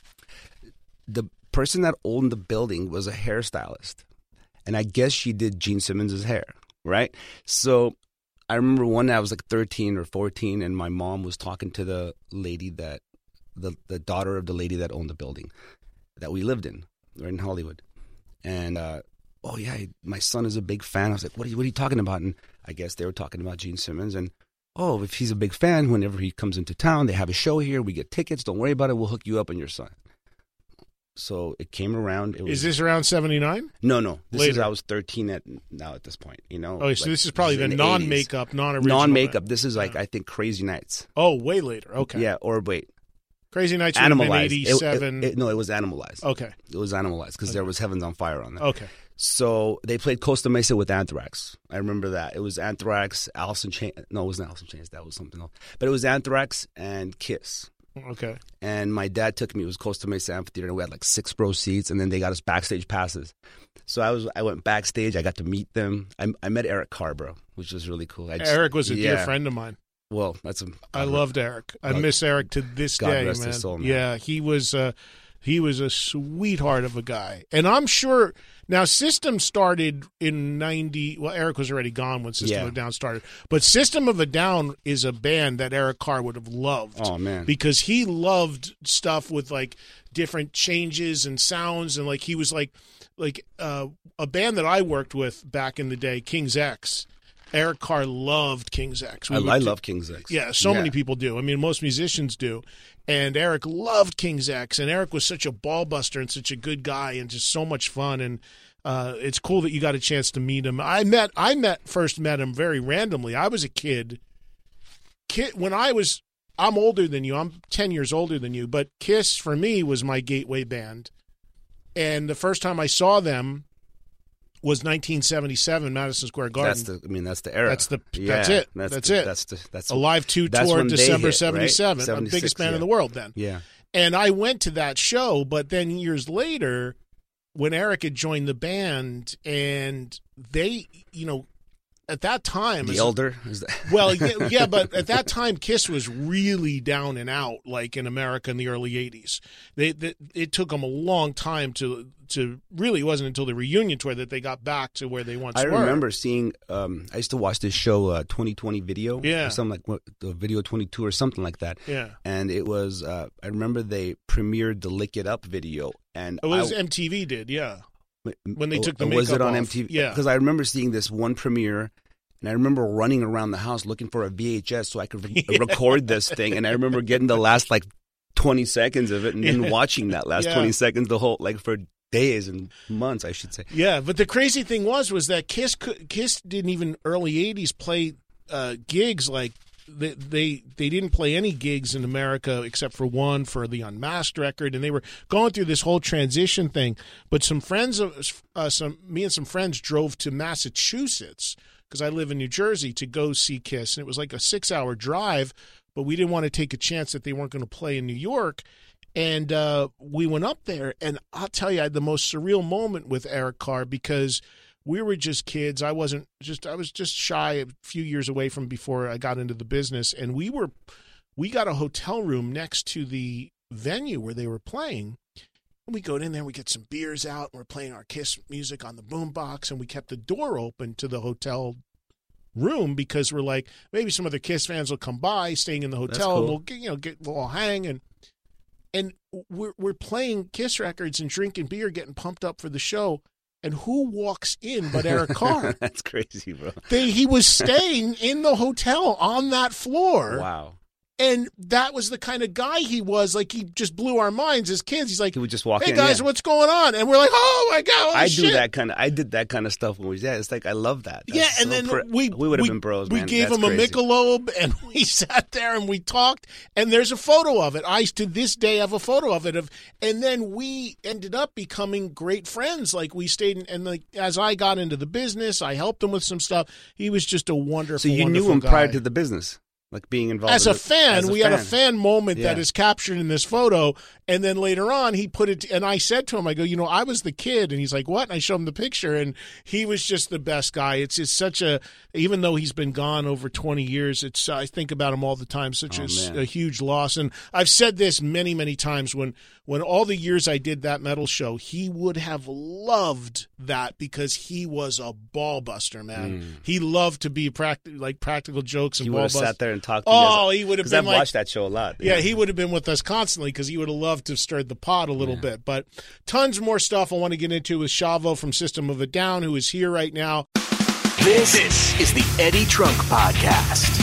the person that owned the building was a hairstylist, and I guess she did Gene Simmons' hair, right? So I remember one day I was like 13 or 14, and my mom was talking to the lady that the daughter of the lady that owned the building that we lived in, right in Hollywood. And oh yeah, my son is a big fan. I was like, what are you talking about? And I guess they were talking about Gene Simmons. And oh, if he's a big fan, whenever he comes into town, they have a show here. We get tickets. Don't worry about it. We'll hook you up and your son. So it came around. Is this around 79? No. Later. I was 13 at this point, you know. Oh, so this is probably the non-makeup, non-original. Non-makeup. This is like, I think, Crazy Nights. Oh, way later. Okay. Yeah, or wait. Crazy Nights would have been Animalized. 87. It was Animalized. Okay. It was Animalized because there was Heavens on Fire on there. Okay. So they played Costa Mesa with Anthrax. I remember that. It was Anthrax, Alice in Chains. No, it wasn't Alice in Chains. That was something else. But it was Anthrax and Kiss. Okay. And my dad took me. It was Costa Mesa Amphitheater, and we had like 6 row seats, and then they got us backstage passes. So I went backstage. I got to meet them. I met Eric Carr, bro, which was really cool. Eric was a dear friend of mine. Well, I loved Eric. I miss Eric to this day, God rest man. his soul, man. Yeah, he was a sweetheart of a guy. And I'm sure now System started in 90. Well, Eric was already gone when System of a Down started. But System of a Down is a band that Eric Carr would have loved. Oh, man. Because he loved stuff with like different changes and sounds. And like he was like a band that I worked with back in the day, King's X. Eric Carr loved King's X. I love King's X. Yeah, so many people do. I mean, most musicians do. And Eric loved King's X. And Eric was such a ball buster and such a good guy and just so much fun. And it's cool that you got a chance to meet him. I first met him very randomly. I was a kid when I'm older than you. I'm 10 years older than you. But Kiss, for me, was my gateway band. And the first time I saw them was 1977, Madison Square Garden. That's the era. That's it. That's Alive 2 tour December 77. Right? I'm the biggest band in the world then. Yeah. And I went to that show, but then years later, when Eric had joined the band, and they, at that time, The Elder? Is that... Well, yeah, but at that time, Kiss was really down and out, like in America in the early 80s. It took them a long time to really, it wasn't until the reunion tour that they got back to where they once were. I remember seeing, I used to watch this show, 2020 Video, or something like the Video 22 or something like that. Yeah. And it was, I remember they premiered the Lick It Up video. And it was MTV did, yeah. When they took the makeup was it on off. MTV? Yeah. Because I remember seeing this one premiere, and I remember running around the house looking for a VHS so I could record this thing. And I remember getting the last, 20 seconds of it and then watching that last 20 seconds the whole, for days and months, I should say. Yeah, but the crazy thing was that Kiss didn't even early 80s play gigs like they didn't play any gigs in America except for one for the Unmasked record, and they were going through this whole transition thing. But some friends me and some friends drove to Massachusetts because I live in New Jersey to go see Kiss, and it was like a 6-hour drive, but we didn't want to take a chance that they weren't going to play in New York. And we went up there, and I'll tell you, I had the most surreal moment with Eric Carr because we were just kids. I was just shy, a few years away from before I got into the business, and we got a hotel room next to the venue where they were playing. And we go in there, we get some beers out, and we're playing our Kiss music on the boombox, and we kept the door open to the hotel room because we're like, maybe some other Kiss fans will come by, staying in the hotel, cool. And we'll all hang and we're playing Kiss records and drinking beer, getting pumped up for the show. And who walks in but Eric Carr? That's crazy, bro. He was staying in the hotel on that floor. Wow. And that was the kind of guy he was. Like, he just blew our minds as kids. He's like, he would just walk hey, in. Hey, guys, what's going on? And we're like, oh, my God, I did that kind of stuff when we was, it's like, I love that. That's and then we would have been bros, man. We gave him a Michelob, and we sat there, and we talked, and there's a photo of it. I, to this day, have a photo of it. And then we ended up becoming great friends. Like, we stayed, and as I got into the business, I helped him with some stuff. He was just a wonderful, So you knew him guy. prior to the business? Like being involved as a fan, we had a fan moment that is captured in this photo, and then later on he put it. And I said to him, "I go, I was the kid," and he's like, "What?" And I showed him the picture, and he was just the best guy. It's such a, even though he's been gone over 20 years, I think about him all the time. Such a huge loss, and I've said this many, many times. When all the years I did that metal show, he would have loved that because he was a ball buster, man. He loved to be practical jokes and he ball would have bust. Sat there and talked to you guys. He would have been I've watched that show a lot. Yeah, he would have been with us constantly because he would have loved to have stirred the pot a little bit. But tons more stuff I want to get into with Chavo from System of a Down, who is here right now. This is the Eddie Trunk Podcast.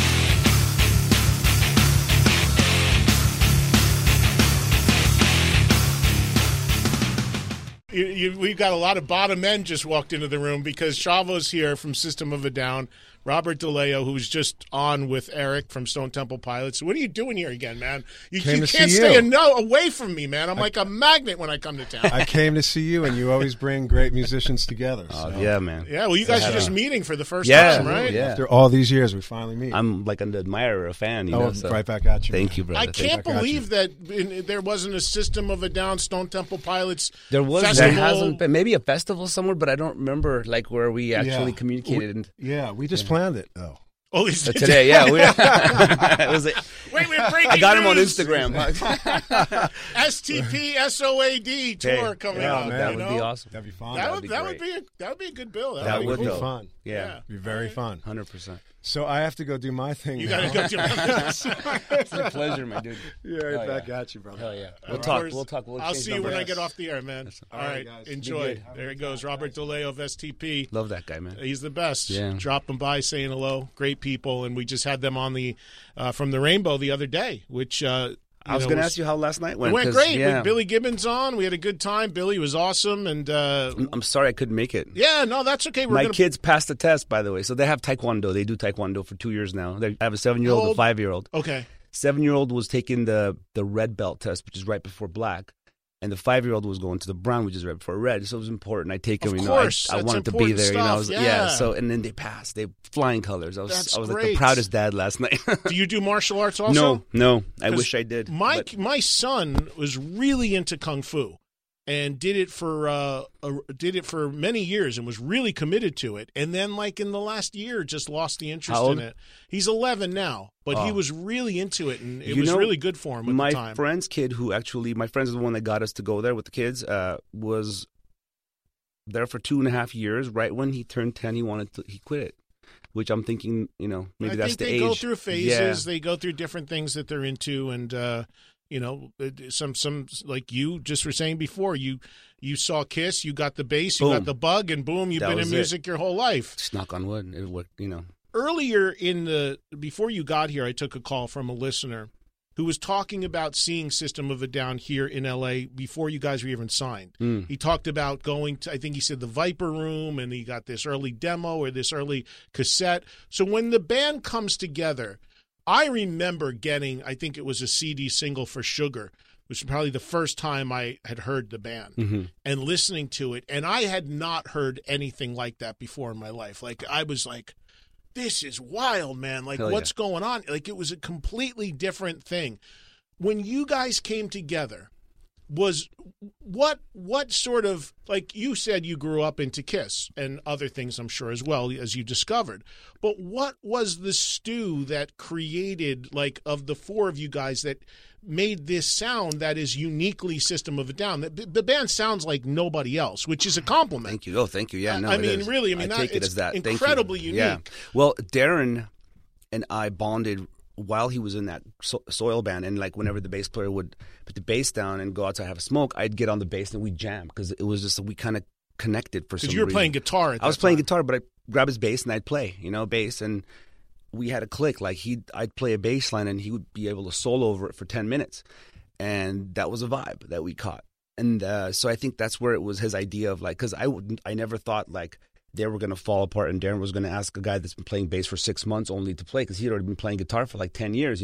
We've got a lot of bottom men just walked into the room because Chavo's here from System of a Down. Robert DeLeo, who's just on with Eric from Stone Temple Pilots. What are you doing here again, man? You can't stay away from me, man. I'm like a magnet when I come to town. I came to see you, and you always bring great musicians together. So. Oh, yeah, man. Yeah, well, you guys are just meeting for the first time, right? Yeah. After all these years, we finally meet. I'm like an admirer, a fan. So. Right back at you. Thank you, brother. I can't believe that there wasn't a System of a Down Stone Temple Pilots There festival. There hasn't been. Maybe a festival somewhere, but I don't remember where we actually communicated. We just planned it, though. Oh, today, yeah. It was Wait, we're breaking I got him news. on Instagram. STP SOAD tour coming out. Man, that would be awesome. That'd be fun. That would be a good bill. That would be cool. fun. Yeah, be very fun. 100%. So I have to go do my thing. You got to go do my thing. It's a pleasure, my dude. Yeah, back at you, brother. Hell yeah. We'll talk. I'll see you when I get off the air, man. All right, guys. Enjoy. There he goes, Robert DeLeo of STP. Love that guy, man. He's the best. Yeah. Dropping by, saying hello. Great people, and we just had them on the from the Rainbow the other day, which. I was going to ask you how last night went. It went great. With Billy Gibbons on. We had a good time. Billy was awesome. And I'm sorry I couldn't make it. Yeah, no, that's okay. My kids passed the test, by the way. So they have Taekwondo. They do Taekwondo for 2 years now. I have a 7-year-old, a 5-year-old. Okay. 7-year-old was taking the red belt test, which is right before black. And the 5-year-old was going to the brown, which is right before red. So it was important. I take him, of course, I wanted to be there. Stuff, So and then they passed. They flying colors. I was great. like the proudest dad last night. Do you do martial arts also? No. I wish I did. My son was really into Kung Fu. and did it for many years and was really committed to it. And then, like in the last year, just lost the interest in it. He's 11 now, but he was really into it, and it was really good for him at the time. My friend's kid, my friend's the one that got us to go there with the kids, was there for 2.5 years. Right when he turned 10, he quit it. Which I'm thinking, maybe that's the age. I think they go through phases. Yeah. They go through different things that they're into, and some like you just were saying before, you saw Kiss, you got the bass, you got the bug, and boom, you've been in music your whole life. Just knock on wood. It worked, Earlier before you got here, I took a call from a listener who was talking about seeing System of a Down here in L.A. before you guys were even signed. He talked about going to, I think he said, the Viper Room, and he got this early demo or this early cassette. So when the band comes together, I remember getting, I think it was a CD single for Sugar, which was probably the first time I had heard the band, and listening to it. And I had not heard anything like that before in my life. Like, I was like, this is wild, man. Like, what's going on? Like, it was a completely different thing. When you guys came together, was what sort of, like you said, you grew up into Kiss and other things, I'm sure, as well, as you discovered. But what was the stew that created, like, of the four of you guys that made this sound that is uniquely System of a Down? The band sounds like nobody else, which is a compliment. Thank you. Oh, thank you. Yeah, no, I mean, really, I take it as that. Incredibly unique. Yeah. Well, Darren and I bonded while he was in that Soil band, and like whenever the bass player would put the bass down and go outside to have a smoke, I'd get on the bass and we'd jam because it was just we kind of connected for some reason. Because you were playing guitar at that I was playing guitar, but I'd grab his bass and I'd play, bass, and we had a click. Like I'd play a bass line and he would be able to solo over it for 10 minutes, and that was a vibe that we caught. And so I think that's where it was his idea of like, because I never thought like they were going to fall apart and Darren was going to ask a guy that's been playing bass for 6 months only to play, because he'd already been playing guitar for like 10 years,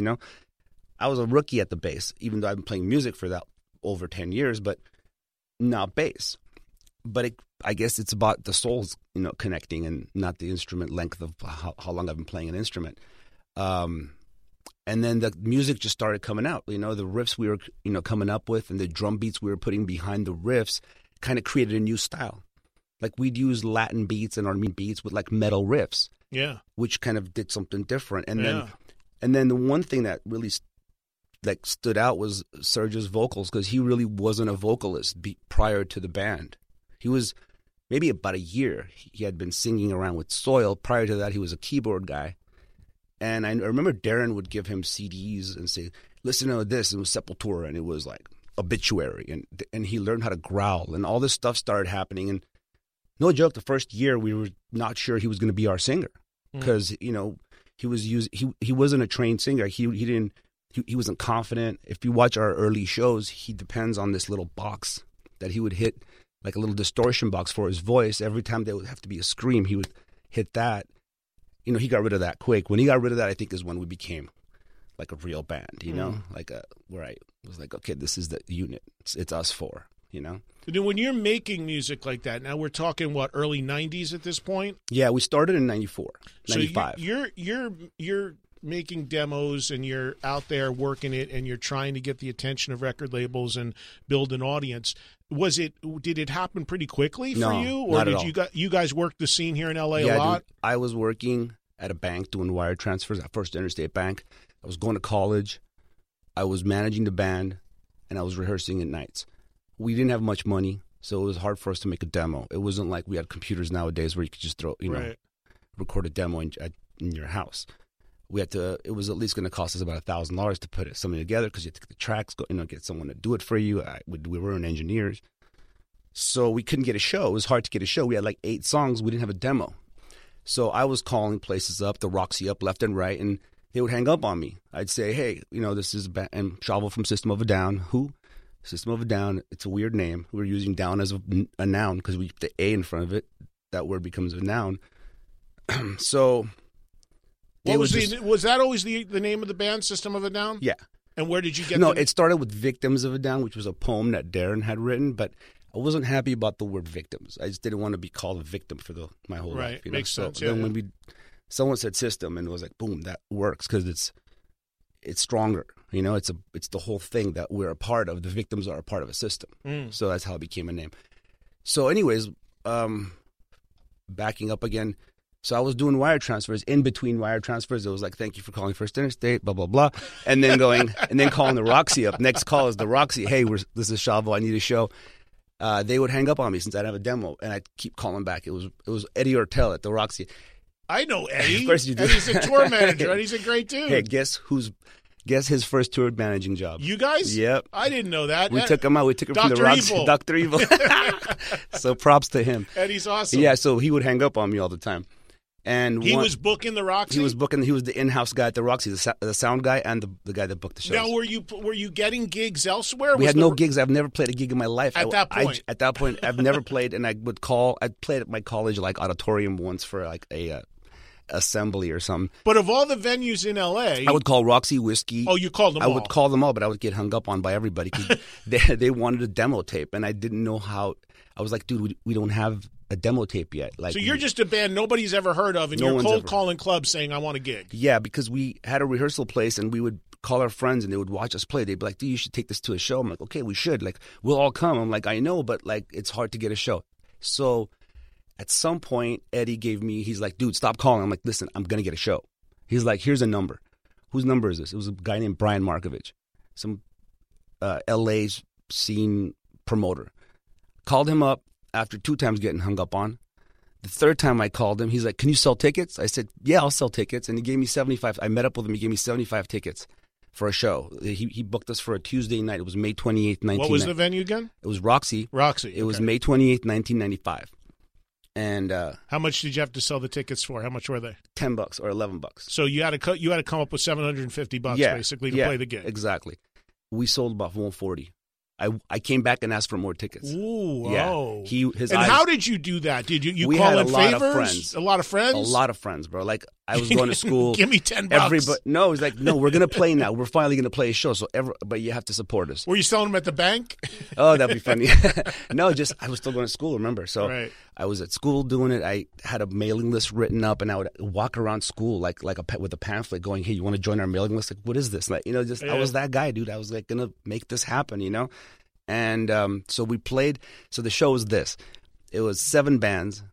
I was a rookie at the bass, even though I've been playing music for that over 10 years, but not bass. But I guess it's about the souls, connecting, and not the instrument length of how long I've been playing an instrument. And then the music just started coming out. The riffs we were, coming up with, and the drum beats we were putting behind the riffs kind of created a new style. Like we'd use Latin beats and Armenian beats with like metal riffs. Yeah. Which kind of did something different. And then the one thing that really stood out was Serge's vocals, because he really wasn't a vocalist prior to the band. He was maybe about a year. He had been singing around with Soil. Prior to that, he was a keyboard guy. And I remember Darren would give him CDs and say, listen to this. It was Sepultura, and it was like Obituary. And he learned how to growl. And all this stuff started happening. And no joke, the first year we were not sure he was going to be our singer, because, he wasn't a trained singer. He wasn't confident. If you watch our early shows, he depends on this little box that he would hit, like a little distortion box for his voice. Every time there would have to be a scream, he would hit that. He got rid of that quick. When he got rid of that, I think is when we became like a real band, where I was like, okay, this is the unit. It's us four, Then when you're making music like that, now we're talking, early 90s at this point? Yeah, we started in 94, 95. So you're making demos, and you're out there working it, and you're trying to get the attention of record labels and build an audience. Did it happen pretty quickly for you, or did you guys work the scene here in LA a lot? Dude, I was working at a bank doing wire transfers at First Interstate Bank. I was going to college. I was managing the band, and I was rehearsing at nights. We didn't have much money, so it was hard for us to make a demo. It wasn't like we had computers nowadays where you could just throw, record a demo in your house. It was at least going to cost us about $1,000 to put something together, because you had to get the tracks, get someone to do it for you. We weren't engineers. So we couldn't get a show. It was hard to get a show. We had like 8 songs. We didn't have a demo. So I was calling places up, the Roxy up left and right, and they would hang up on me. I'd say, hey, this is and Chavo from System of a Down. Who? System of a Down. It's a weird name. We're using down as a noun because we put the A in front of it. That word becomes a noun. So... was that always the name of the band, System of a Down? Yeah. And where did you get it started with Victims of a Down, which was a poem that Darren had written, but I wasn't happy about the word victims. I just didn't want to be called a victim for my whole life. Right, makes sense. Then when someone said System, and it was like, boom, that works, because it's stronger. You know, it's the whole thing that we're a part of. The victims are a part of a system. So that's how it became a name. So anyways, backing up again. So I was doing wire transfers. In between wire transfers, it was like, thank you for calling First Interstate, blah, blah, blah. And then calling the Roxy up. Next call is the Roxy. Hey, this is Chavo. I need a show. They would hang up on me since I'd have a demo, and I'd keep calling back. It was Eddie Ortel at the Roxy. I know Eddie. Of course you do. Eddie's a tour manager. Eddie's a great dude. Hey, guess his first tour managing job? You guys? Yep. I didn't know that. We took him out. We took him from the Roxy. Dr. Evil. So props to him. Eddie's awesome. Yeah, so he would hang up on me all the time. And he was booking the Roxy? He was the in-house guy at the Roxy, the sound guy and the guy that booked the shows. Now, were you getting gigs elsewhere? We had no gigs. I've never played a gig in my life. At that point, I've never played, and I'd played at my college like auditorium once for like a assembly or something. But of all the venues in L.A. I would call Roxy, Whiskey. Oh, you called them all? I would call them all, but I would get hung up on by everybody because they wanted a demo tape, and I didn't know how. I was like, dude, we don't have a demo tape yet. Like, so you're just a band nobody's ever heard of, and you're cold calling clubs saying, I want a gig. Yeah, because we had a rehearsal place, and we would call our friends, and they would watch us play. They'd be like, dude, you should take this to a show. I'm like, okay, we should. Like, we'll all come. I'm like, I know, but like, it's hard to get a show. So at some point, Eddie he's like, dude, stop calling. I'm like, listen, I'm going to get a show. He's like, here's a number. Whose number is this? It was a guy named Brian Markovich, some LA's scene promoter. Called him up after 2 times getting hung up on. The 3rd time I called him, he's like, can you sell tickets? I said, yeah, I'll sell tickets. And he gave me 75. I met up with him. He gave me 75 tickets for a show. He booked us for a Tuesday night. It was May 28th, 1990. What was the venue again? It was Roxy. It was May 28th, 1995. And how much did you have to sell the tickets for? How much were they? $10 or $11. So you had to come up with $750 basically to play the gig. Exactly. We sold about 140. I came back and asked for more tickets. Ooh, yeah. Oh. How did you do that? Did you we call had in a lot favors? Of friends. A lot of friends? A lot of friends, bro. Like, I was going to school. Give me $10. No, it's like, no, we're going to play now. We're finally going to play a show, but you have to support us. Were you selling them at the bank? Oh, that'd be funny. No, I was still going to school, remember? So right. I was at school doing it. I had a mailing list written up, and I would walk around school with a pamphlet going, hey, you want to join our mailing list? Like, what is this? Like, I was that guy, dude. I was like, going to make this happen, And so we played. So the show was this. It was 7 bands,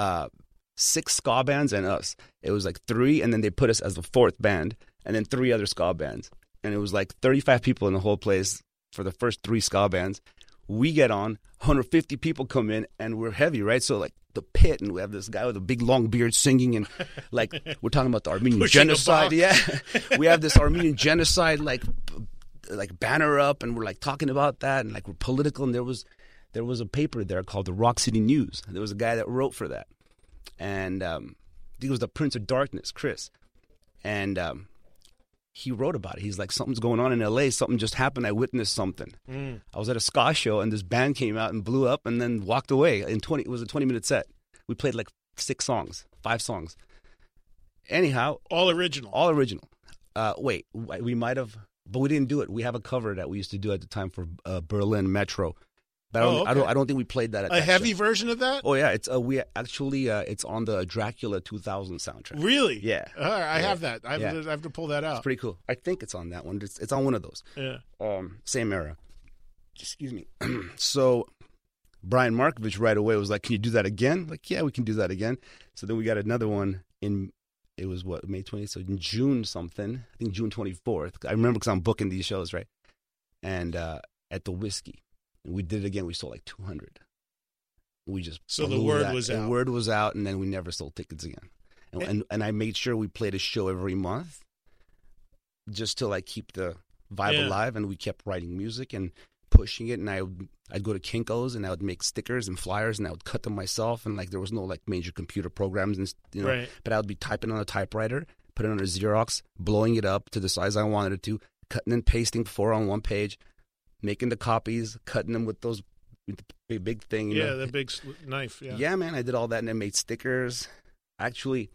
6 ska bands and us. It was like 3, and then they put us as the 4th band, and then 3 other ska bands. And it was like 35 people in the whole place for the first 3 ska bands. We get on, 150 people come in, and we're heavy, right? So like the pit, and we have this guy with a big long beard singing, and like we're talking about the Armenian genocide. Yeah, we have this Armenian genocide like banner up, and we're like talking about that, and like we're political. And there was a paper there called the Rock City News. There was a guy that wrote for that, and I think it was the Prince of Darkness, Chris, and he wrote about it. He's like, something's going on in L.A. Something just happened. I witnessed something. I was at a ska show, and this band came out and blew up, and then walked away. It was a 20-minute set. We played like 5 songs. Anyhow, all original. Wait, we might have. But we didn't do it. We have a cover that we used to do at the time for Berlin Metro. But I don't think we played that at a heavy version of that. Oh yeah, it's it's on the Dracula 2000 soundtrack. Really? Yeah. All right, I have that. I have to pull that out. It's pretty cool. I think it's on that one. It's on one of those. Yeah. Same era. Excuse me. So Brian Markovich right away was like, "Can you do that again?" Like, yeah, we can do that again. So then we got another one in. It was May 20th, so in June something. I think June 24th. I remember because I'm booking these shows, right? And at the Whiskey, and we did it again. We sold like 200. We just the word was out. The word was out, and then we never sold tickets again. And I made sure we played a show every month, just to like keep the vibe alive. And we kept writing music and pushing it. And I'd go to Kinko's, and I would make stickers and flyers, and I would cut them myself. And like there was no like major computer programs, and right. But I would be typing on a typewriter, put it on a Xerox, blowing it up to the size I wanted it to, cutting and pasting 4 on one page, making the copies, cutting them with those big thing. Yeah, the big knife. Yeah. Yeah, man, I did all that, and I made stickers. Actually,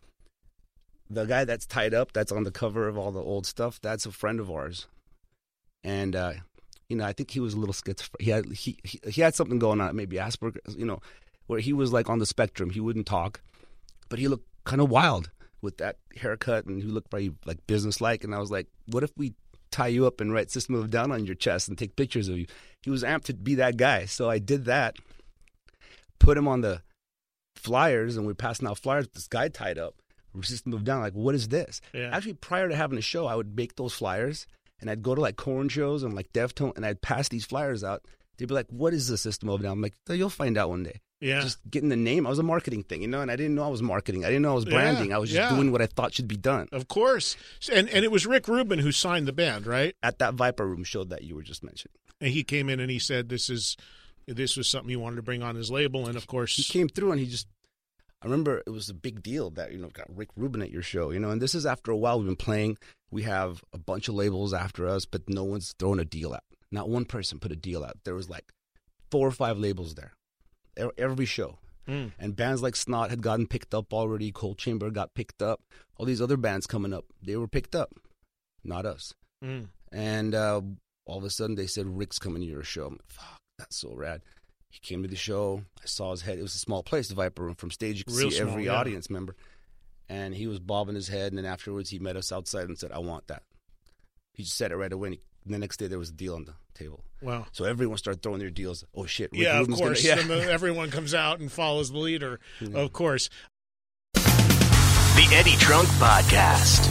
the guy that's tied up, that's on the cover of all the old stuff, that's a friend of ours, and. I think he was a little schizophrenic. He had something going on, maybe Asperger's, where he was like on the spectrum. He wouldn't talk, but he looked kind of wild with that haircut, and he looked very like businesslike. And I was like, what if we tie you up and write System of a Down on your chest and take pictures of you. He was amped to be that guy. So I did that, put him on the flyers, and we're passing out flyers with this guy tied up. System of a Down, like, what is this? Yeah. Actually, prior to having a show, I would make those flyers, and I'd go to like Korn shows and like Deftone, and I'd pass these flyers out. They'd be like, what is the System of a Down? I'm like, you'll find out one day. Yeah. Just getting the name. I was a marketing thing, and I didn't know I was marketing. I didn't know I was branding. I was just doing what I thought should be done. Of course. And it was Rick Rubin who signed the band, right? At that Viper Room show that you were just mentioning. And he came in and he said this was something he wanted to bring on his label, and of course he came through and I remember it was a big deal that, got Rick Rubin at your show, and this is after a while we've been playing. We have a bunch of labels after us, but no one's throwing a deal out. Not one person put a deal out. There was like 4 or 5 labels there, every show. And bands like Snot had gotten picked up already. Cold Chamber got picked up. All these other bands coming up, they were picked up. Not us. And all of a sudden they said, Rick's coming to your show. I'm like, fuck, that's so rad. He came to the show. I saw his head. It was a small place, the Viper Room. From stage, you could see every audience member. And he was bobbing his head. And then afterwards, he met us outside and said, I want that. He just said it right away. And the next day, there was a deal on the table. Wow. So everyone started throwing their deals. Oh, shit. Rick yeah, Rubin's of course. And everyone comes out and follows the leader, of course. The Eddie Trunk Podcast.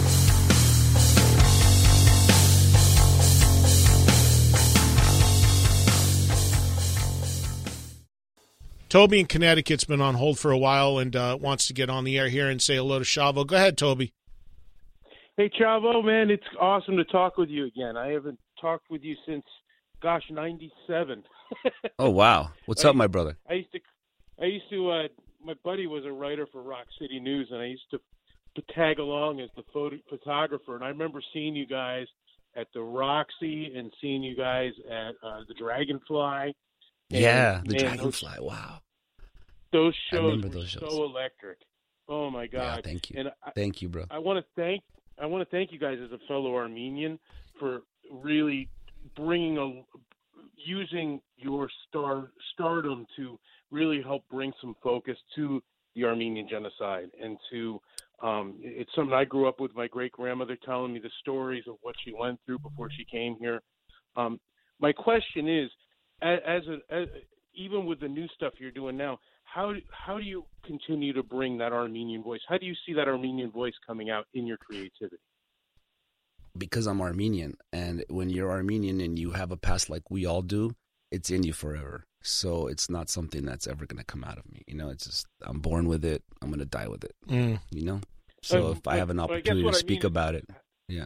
Toby in Connecticut's been on hold for a while and wants to get on the air here and say hello to Chavo. Go ahead, Toby. Hey, Chavo, man, it's awesome to talk with you again. I haven't talked with you since, 97. Oh, wow. What's up, my brother? I used to, my buddy was a writer for Rock City News, and I used to tag along as the photographer. And I remember seeing you guys at the Roxy and seeing you guys at the Dragonfly. Yeah, the Dragonfly. Wow. Those shows were so electric. Oh, my God. Yeah, thank you. And thank you, bro. I want to thank you guys as a fellow Armenian for really using your stardom to really help bring some focus to the Armenian genocide and to it's something I grew up with my great grandmother telling me the stories of what she went through before she came here. My question is, as even with the new stuff you're doing now, how do you continue to bring that Armenian voice? How do you see that Armenian voice coming out in your creativity? Because I'm Armenian, and when you're Armenian and you have a past like we all do, it's in you forever. So it's not something that's ever going to come out of me. It's just, I'm born with it. I'm going to die with it. So if I have an opportunity to speak about it, yeah.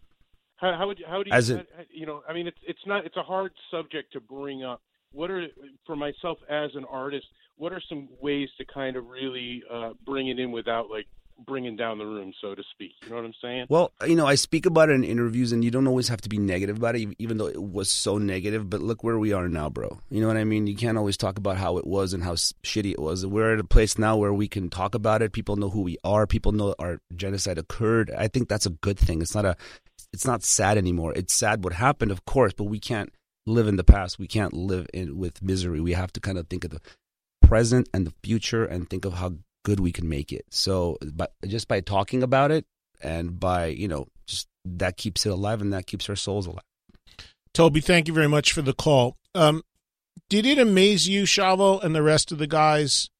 How do you, I mean, it's a hard subject to bring up. For myself as an artist, what are some ways to kind of really bring it in without like bringing down the room, so to speak? You know what I'm saying? Well, I speak about it in interviews, and you don't always have to be negative about it, even though it was so negative. But look where we are now, bro. You know what I mean? You can't always talk about how it was and how shitty it was. We're at a place now where we can talk about it. People know who we are. People know our genocide occurred. I think that's a good thing. It's not sad anymore. It's sad what happened, of course, but we can't live in the past. We can't live with misery. We have to kind of think of the present and the future and think of how good we can make it. So just by talking about it and by, just that keeps it alive and that keeps our souls alive. Toby, thank you very much for the call. Did it amaze you, Chavo, and the rest of the guys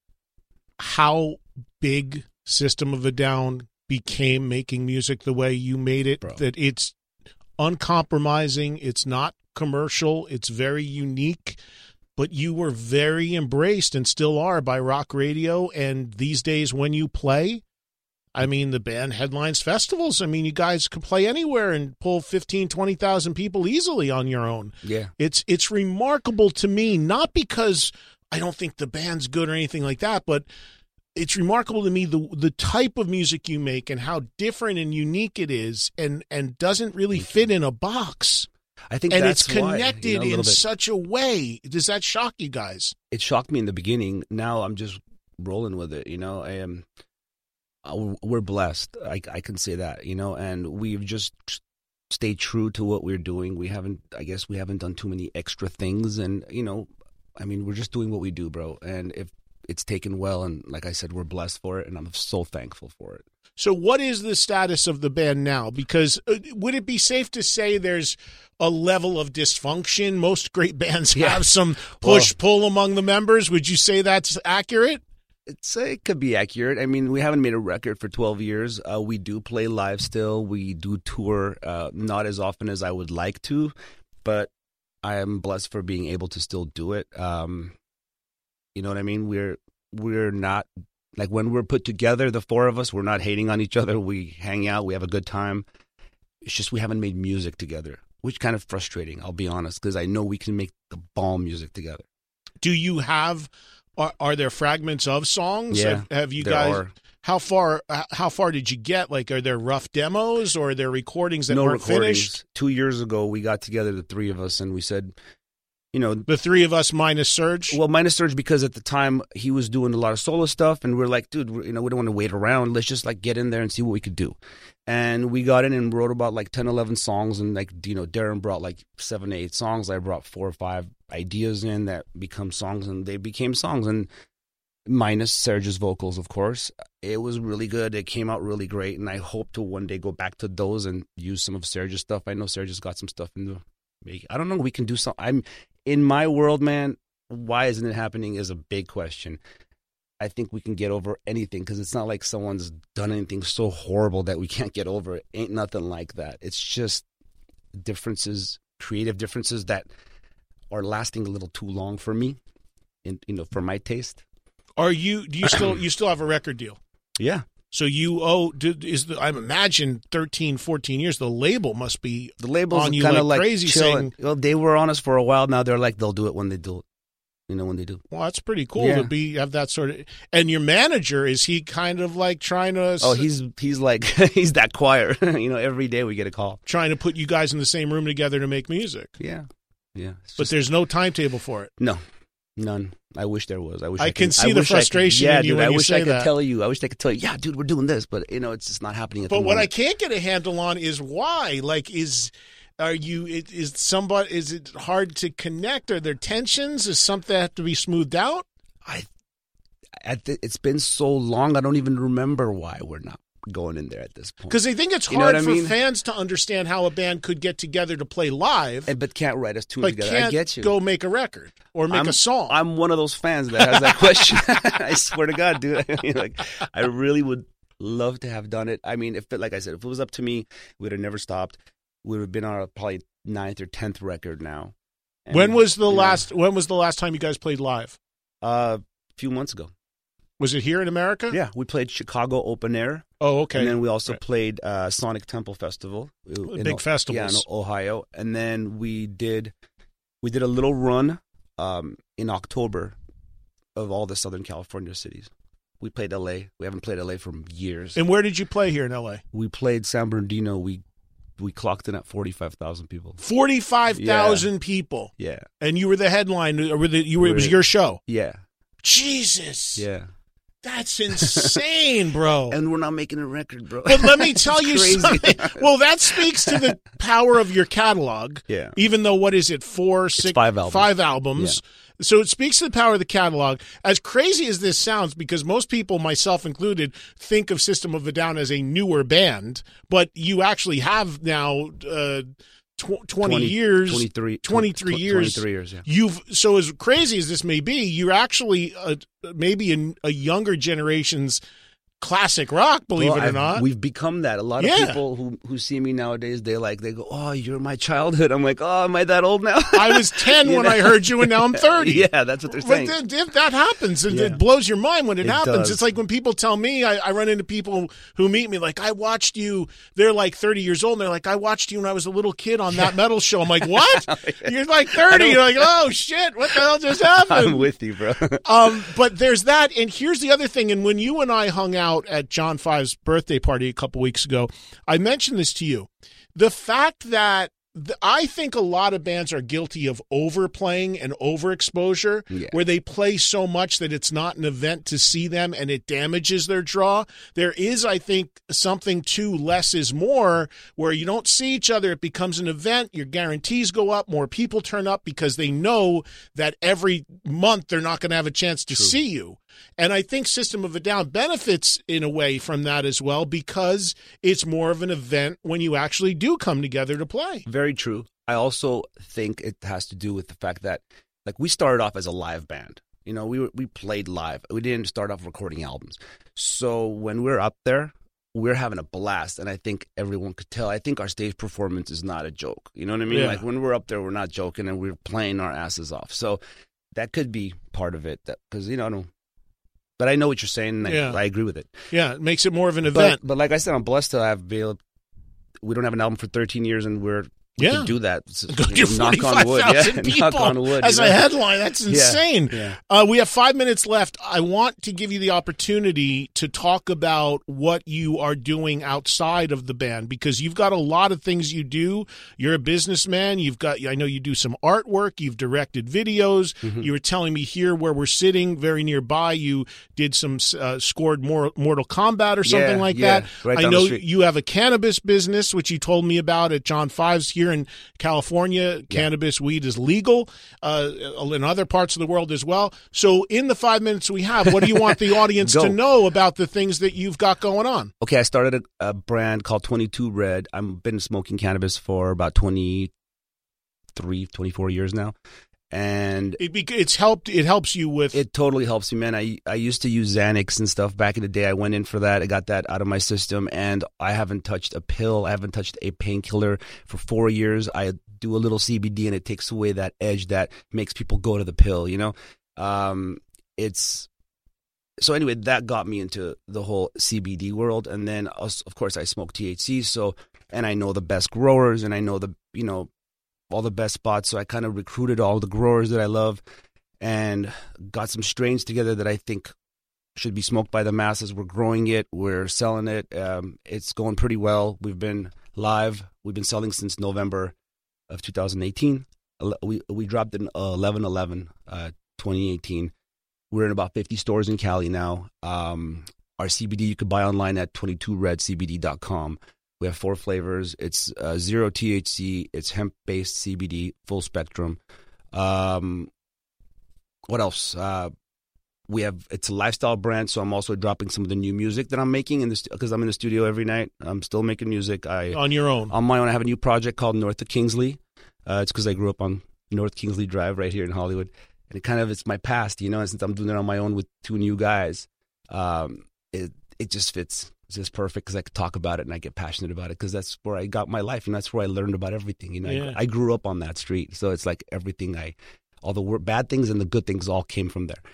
how big System of a Down became making music the way you made it? Bro. That it's uncompromising, it's not commercial, it's very unique, but you were very embraced and still are by rock radio. And these days when you play, I mean, the band headlines festivals. I mean, you guys can play anywhere and pull 15, 20,000 people easily on your own. Yeah. It's remarkable to me, not because I don't think the band's good or anything like that, but it's remarkable to me the type of music you make and how different and unique it is and doesn't really fit in a box. I think and that's it's connected in such a way. Does that shock you guys? It shocked me in the beginning. Now I'm just rolling with it. We're blessed. I can say that, and we've just stayed true to what we're doing. We haven't done too many extra things. And, we're just doing what we do, bro. And it's taken well, and like I said, we're blessed for it, and I'm so thankful for it. So what is the status of the band now? Because would it be safe to say there's a level of dysfunction? Most great bands have some push-pull among the members. Would you say that's accurate? It could be accurate. I mean, we haven't made a record for 12 years. We do play live still. We do tour, not as often as I would like to, but I am blessed for being able to still do it. You know what I mean? We're not, like when we're put together, the four of us, we're not hating on each other. We hang out. We have a good time. It's just we haven't made music together, which kind of frustrating, I'll be honest, because I know we can make the bomb music together. Do you have... Are there fragments of songs? Yeah, have you guys? Are. How far did you get? Like, are there rough demos or are there recordings that weren't finished? 2 years ago, we got together, the three of us, and we said, you know, the three of us minus Serge. Well, minus Serge because at the time he was doing a lot of solo stuff, and we're like, dude, we don't want to wait around. Let's just like get in there and see what we could do. And we got in and wrote about like 10, 11 songs, and like, you know, Darren brought like 7 to 8 songs. I brought 4 or 5 ideas in that become songs, and they became songs. And minus Serge's vocals, of course, it was really good. It came out really great, and I hope to one day go back to those and use some of Serge's stuff. I know Serge's got some stuff in the. I don't know. We can do something. I'm in my world, man. Why isn't it happening? Is a big question. I think we can get over anything because it's not like someone's done anything so horrible that we can't get over it. Ain't nothing like that. It's just differences, creative differences that are lasting a little too long for me, for my taste. Do you still have a record deal? Yeah. So you I imagine 13, 14 years. The label must be on you kind of like crazy. Saying, well, they were on us for a while. Now they're like they'll do it when they do it. When they do. Well, that's pretty cool to have that sort of. And your manager, is he kind of like trying to? Oh, he's like he's that choir. Every day we get a call trying to put you guys in the same room together to make music. Yeah. But there's no timetable for it. No, none. I wish there was. I can see the frustration in you when you say that. I wish I could tell you, yeah, dude, we're doing this, but it's just not happening at the moment. But what I can't get a handle on is why. Like, is it hard to connect? Are there tensions? Is something that have to be smoothed out? It's been so long, I don't even remember why we're not going in there at this point. Because I think it's hard for fans to understand how a band could get together to play live, but can't write us two but together. Can't I get you. Go make a record or make a song. I'm one of those fans that has that question. I swear to God, dude. I really would love to have done it. I mean, like I said, if it was up to me, we'd have never stopped. We would have been on our probably 9th or 10th record now. And, when was the last time you guys played live? A few months ago. Was it here in America? Yeah, we played Chicago Open Air. Oh, okay. And then we also played Sonic Temple Festival. Big festivals. Yeah, in Ohio. And then we did a little run in October of all the Southern California cities. We played LA. We haven't played LA for years. And where did you play here in LA? We played San Bernardino. We clocked in at 45,000 people. 45,000 people. Yeah. And you were the headline. It was your show. Yeah. Jesus. Yeah. That's insane, bro. And we're not making a record, bro. But let me tell you something. Well, that speaks to the power of your catalog. Yeah. Even though, what is it, 5 albums? 5 albums. Yeah. So it speaks to the power of the catalog. As crazy as this sounds, because most people, myself included, think of System of a Down as a newer band, but you actually have now 23 years. 23 years, yeah. So as crazy as this may be, you're actually maybe in a younger generation's classic rock, believe it or not. We've become that. A lot of people who see me nowadays, they go, oh, you're my childhood. I'm like, oh, am I that old now? I was 10 when I heard you, and now I'm 30. Yeah, that's what they're saying. But if that happens, it blows your mind when it happens. Does. It's like when people tell me, I run into people who meet me, like, I watched you. They're like 30 years old, and they're like, I watched you when I was a little kid on that metal show. I'm like, what? You're like 30. You're like, oh, shit, what the hell just happened? I'm with you, bro. But there's that, and here's the other thing, and when you and I hung out at John 5's birthday party a couple weeks ago, I mentioned this to you. The fact that I think a lot of bands are guilty of overplaying and overexposure, where they play so much that it's not an event to see them and it damages their draw. There is, I think, something to less is more, where you don't see each other. It becomes an event. Your guarantees go up. More people turn up because they know that every month they're not going to have a chance to see you. And I think System of a Down benefits in a way from that as well, because it's more of an event when you actually do come together to play. Very true. I also think it has to do with the fact that, like, we started off as a live band. You know, we played live. We didn't start off recording albums. So when we're up there, we're having a blast, and I think everyone could tell. I think our stage performance is not a joke. You know what I mean? Yeah. Like, when we're up there, we're not joking, and we're playing our asses off. So that could be part of it, because, you know, I don't. But I know what you're saying, and I agree with it. Yeah, it makes it more of an event. But like I said, I'm blessed to have been. We don't have an album for 13 years, and we can do that. Knock on wood. People knock on wood. As a headline, that's insane. Yeah. We have 5 minutes left. I want to give you the opportunity to talk about what you are doing outside of the band, because you've got a lot of things you do. You're a businessman. I know you do some artwork. You've directed videos. Mm-hmm. You were telling me here where we're sitting, very nearby, you did some scored Mortal Kombat or something like that. Right I down know the street. you have a cannabis business, which you told me about at John Fives here in California. Cannabis, weed is legal in other parts of the world as well. So in the 5 minutes we have, what do you want the audience to know about the things that you've got going on? Okay, I started a brand called 22 Red. I've been smoking cannabis for about 23, 24 years now. And it helps you with... It totally helps me, man. I used to use Xanax and stuff back in the day. I went in for that. I got that out of my system, and I haven't touched a pill. I haven't touched a painkiller for 4 years. I do a little CBD, and it takes away that edge that makes people go to the pill, you know? So anyway, that got me into the whole CBD world. And then, of course, I smoke THC, and I know the best growers, and I know all the best spots. So I kind of recruited all the growers that I love and got some strains together that I think should be smoked by the masses. We're growing it. We're selling it. It's going pretty well. We've been live. We've been selling since November of 2018. We dropped in 11/11, 2018. We're in about 50 stores in Cali now. Our CBD you can buy online at 22redcbd.com. We have 4 flavors. It's 0 THC. It's hemp-based CBD, full spectrum. What else? It's a lifestyle brand, so I'm also dropping some of the new music that I'm making because I'm in the studio every night. I'm still making music. On your own? On my own. I have a new project called North of Kingsley. It's because I grew up on North Kingsley Drive right here in Hollywood. And it's my past, you know, and since I'm doing it on my own with 2 new guys, it just fits. It's just perfect because I could talk about it and I get passionate about it because that's where I got my life and that's where I learned about everything. You know, Yeah. I grew up on that street, so it's like everything all the bad things and the good things all came from there.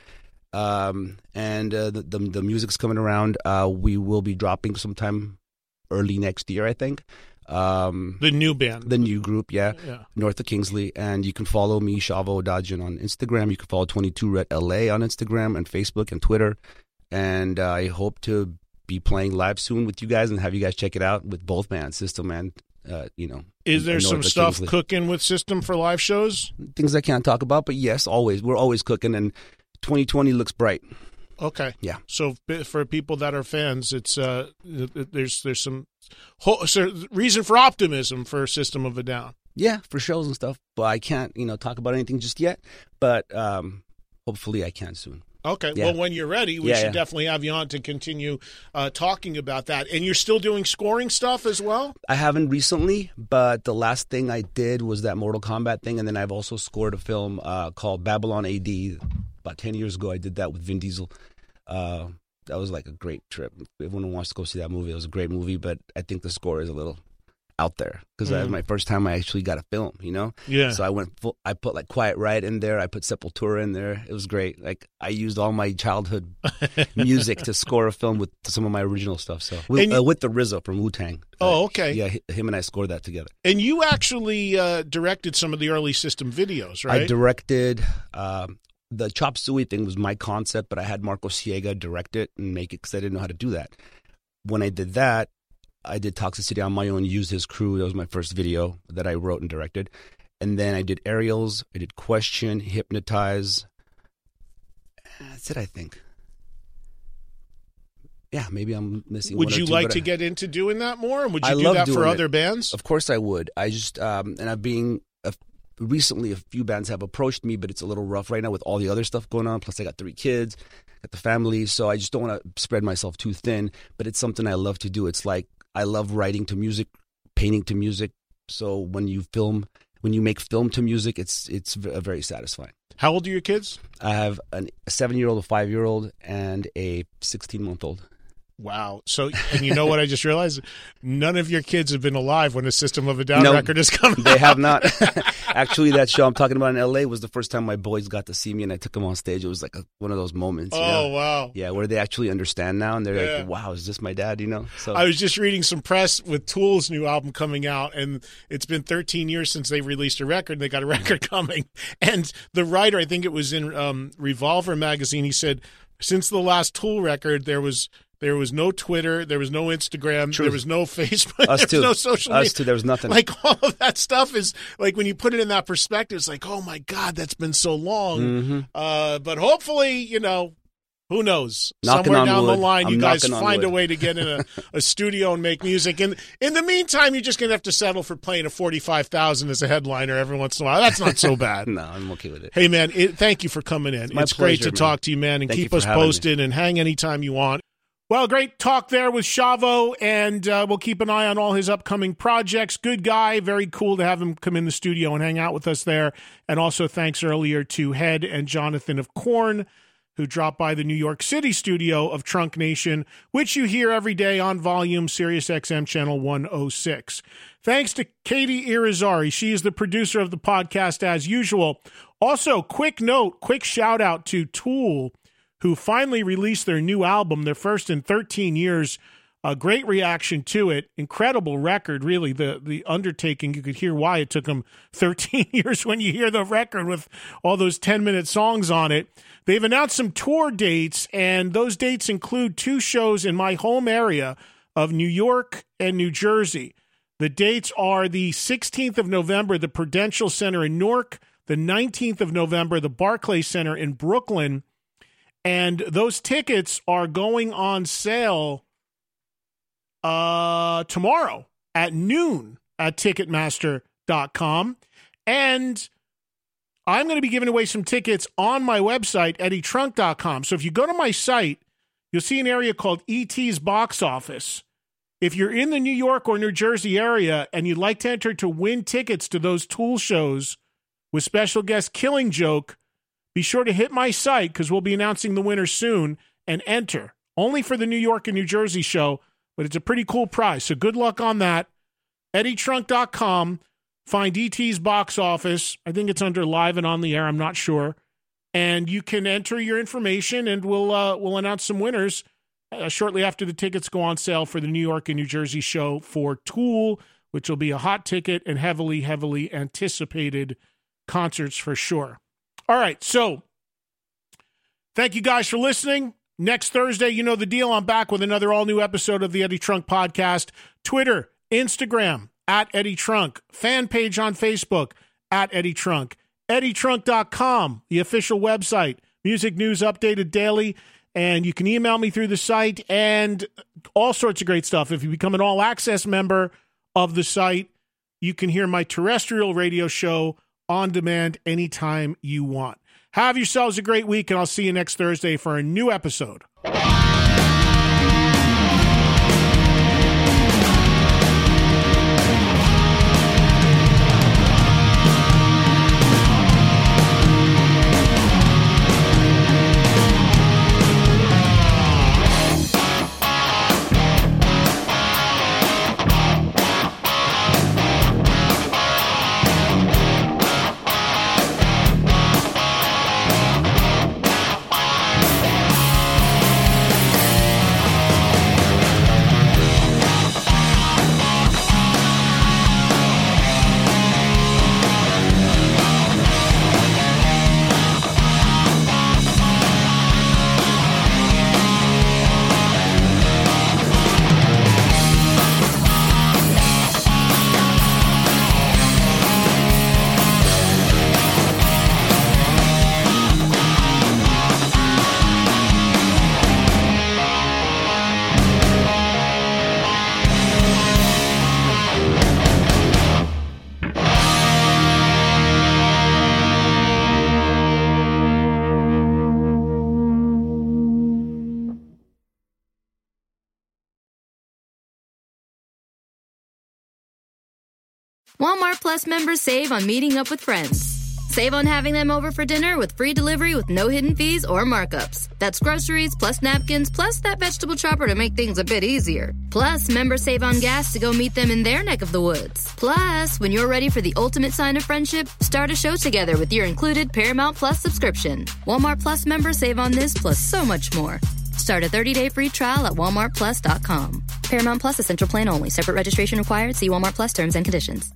The music's coming around. We will be dropping sometime early next year, I think. The new band, the new group, North of Kingsley, and you can follow me, Shavo Odajian, on Instagram. You can follow 22 Red LA on Instagram and Facebook and Twitter, and I hope to be playing live soon with you guys and have you guys check it out with both bands, System and Is there some stuff Kingsley. cooking with System for live shows? Things I can't talk about, but yes, always we're always cooking, and 2020 looks bright. Okay. Yeah. So for people that are fans, it's there's some reason for optimism for System of a Down. Yeah, for shows and stuff, but I can't talk about anything just yet. But hopefully, I can soon. Okay. Yeah. Well, when you're ready, we should definitely have you on to continue talking about that. And you're still doing scoring stuff as well? I haven't recently, but the last thing I did was that Mortal Kombat thing, and then I've also scored a film called Babylon AD. About 10 years ago, I did that with Vin Diesel. That was like a great trip. If everyone wants to go see that movie, it was a great movie, but I think the score is a little out there because that was my first time I actually got a film, Yeah. So I put like Quiet Riot in there. I put Sepultura in there. It was great. Like I used all my childhood music to score a film with some of my original stuff. So with the RZA from Wu-Tang. Oh, okay. Yeah, him and I scored that together. And you actually directed some of the early System videos, right? I directed the Chop Suey thing was my concept, but I had Marco Siega direct it and make it because I didn't know how to do that. When I did that, I did Toxicity on my own, used his crew. That was my first video that I wrote and directed. And then I did Aerials, I did Question, Hypnotize. That's it, I think. Yeah, maybe I'm missing one Would or you two, like but to get into doing that more? And would I you do love that for doing other it. bands? Of course I would. I just, and I've been, recently a few bands have approached me, but it's a little rough right now with all the other stuff going on. Plus I got 3 kids, got the family, so I just don't want to spread myself too thin. But it's something I love to do. It's like I love writing to music, painting to music. So when you make film to music, it's very satisfying. How old are your kids? I have a 7-year-old, a 5-year-old, and a 16-month-old. Wow. So, and you know what I just realized? None of your kids have been alive when a System of a Down record has come out. They have not. Actually, that show I'm talking about in L.A. was the first time my boys got to see me, and I took them on stage. It was like one of those moments. Oh, wow. Yeah, where they actually understand now, and they're like, wow, is this my dad, So I was just reading some press with Tool's new album coming out, and it's been 13 years since they released a record. They got a record coming. And the writer, I think it was in Revolver magazine, he said, since the last Tool record, there was no Twitter, there was no Instagram, There was no Facebook, Us there too. was no social media. Us too, there was nothing. Like, all of that stuff is, like, when you put it in that perspective, it's like, oh, my God, that's been so long. Mm-hmm. But hopefully, who knows? Knocking Somewhere on down wood. the line, you guys find wood. a way to get in a studio and make music. And in the meantime, you're just going to have to settle for playing a 45,000 as a headliner every once in a while. That's not so bad. No, I'm okay with it. Hey, man, thank you for coming in. It's great to talk to you, man, and keep us posted and hang anytime you want. Well, great talk there with Shavo, and we'll keep an eye on all his upcoming projects. Good guy. Very cool to have him come in the studio and hang out with us there. And also thanks earlier to Head and Jonathan of Korn, who dropped by the New York City studio of Trunk Nation, which you hear every day on Volume, Sirius XM Channel 106. Thanks to Katie Irizarry. She is the producer of the podcast as usual. Also, quick shout-out to Tool, who finally released their new album, their first in 13 years. A great reaction to it. Incredible record, really. The undertaking, you could hear why it took them 13 years when you hear the record with all those 10-minute songs on it. They've announced some tour dates, and those dates include 2 shows in my home area of New York and New Jersey. The dates are the 16th of November, the Prudential Center in Newark, the 19th of November, the Barclays Center in Brooklyn. And those tickets are going on sale tomorrow at noon at Ticketmaster.com. And I'm going to be giving away some tickets on my website, EddieTrunk.com. So if you go to my site, you'll see an area called ET's Box Office. If you're in the New York or New Jersey area and you'd like to enter to win tickets to those Tool shows with special guest Killing Joke, be sure to hit my site because we'll be announcing the winner soon and enter. Only for the New York and New Jersey show, but it's a pretty cool prize. So good luck on that. EddieTrunk.com. Find ET's Box Office. I think it's under Live and On the Air. I'm not sure. And you can enter your information, and we'll announce some winners shortly after the tickets go on sale for the New York and New Jersey show for Tool, which will be a hot ticket and heavily, heavily anticipated concerts for sure. All right, so thank you guys for listening. Next Thursday, you know the deal. I'm back with another all-new episode of the Eddie Trunk Podcast. Twitter, Instagram, at Eddie Trunk. Fan page on Facebook, at Eddie Trunk. EddieTrunk.com, the official website. Music news updated daily. And you can email me through the site and all sorts of great stuff. If you become an all-access member of the site, you can hear my terrestrial radio show on demand anytime you want. Have yourselves a great week, and I'll see you next Thursday for a new episode. Walmart Plus members save on meeting up with friends. Save on having them over for dinner with free delivery with no hidden fees or markups. That's groceries plus napkins plus that vegetable chopper to make things a bit easier. Plus, members save on gas to go meet them in their neck of the woods. Plus, when you're ready for the ultimate sign of friendship, start a show together with your included Paramount Plus subscription. Walmart Plus members save on this plus so much more. Start a 30-day free trial at walmartplus.com. Paramount Plus Essential Plan only. Separate registration required. See Walmart Plus terms and conditions.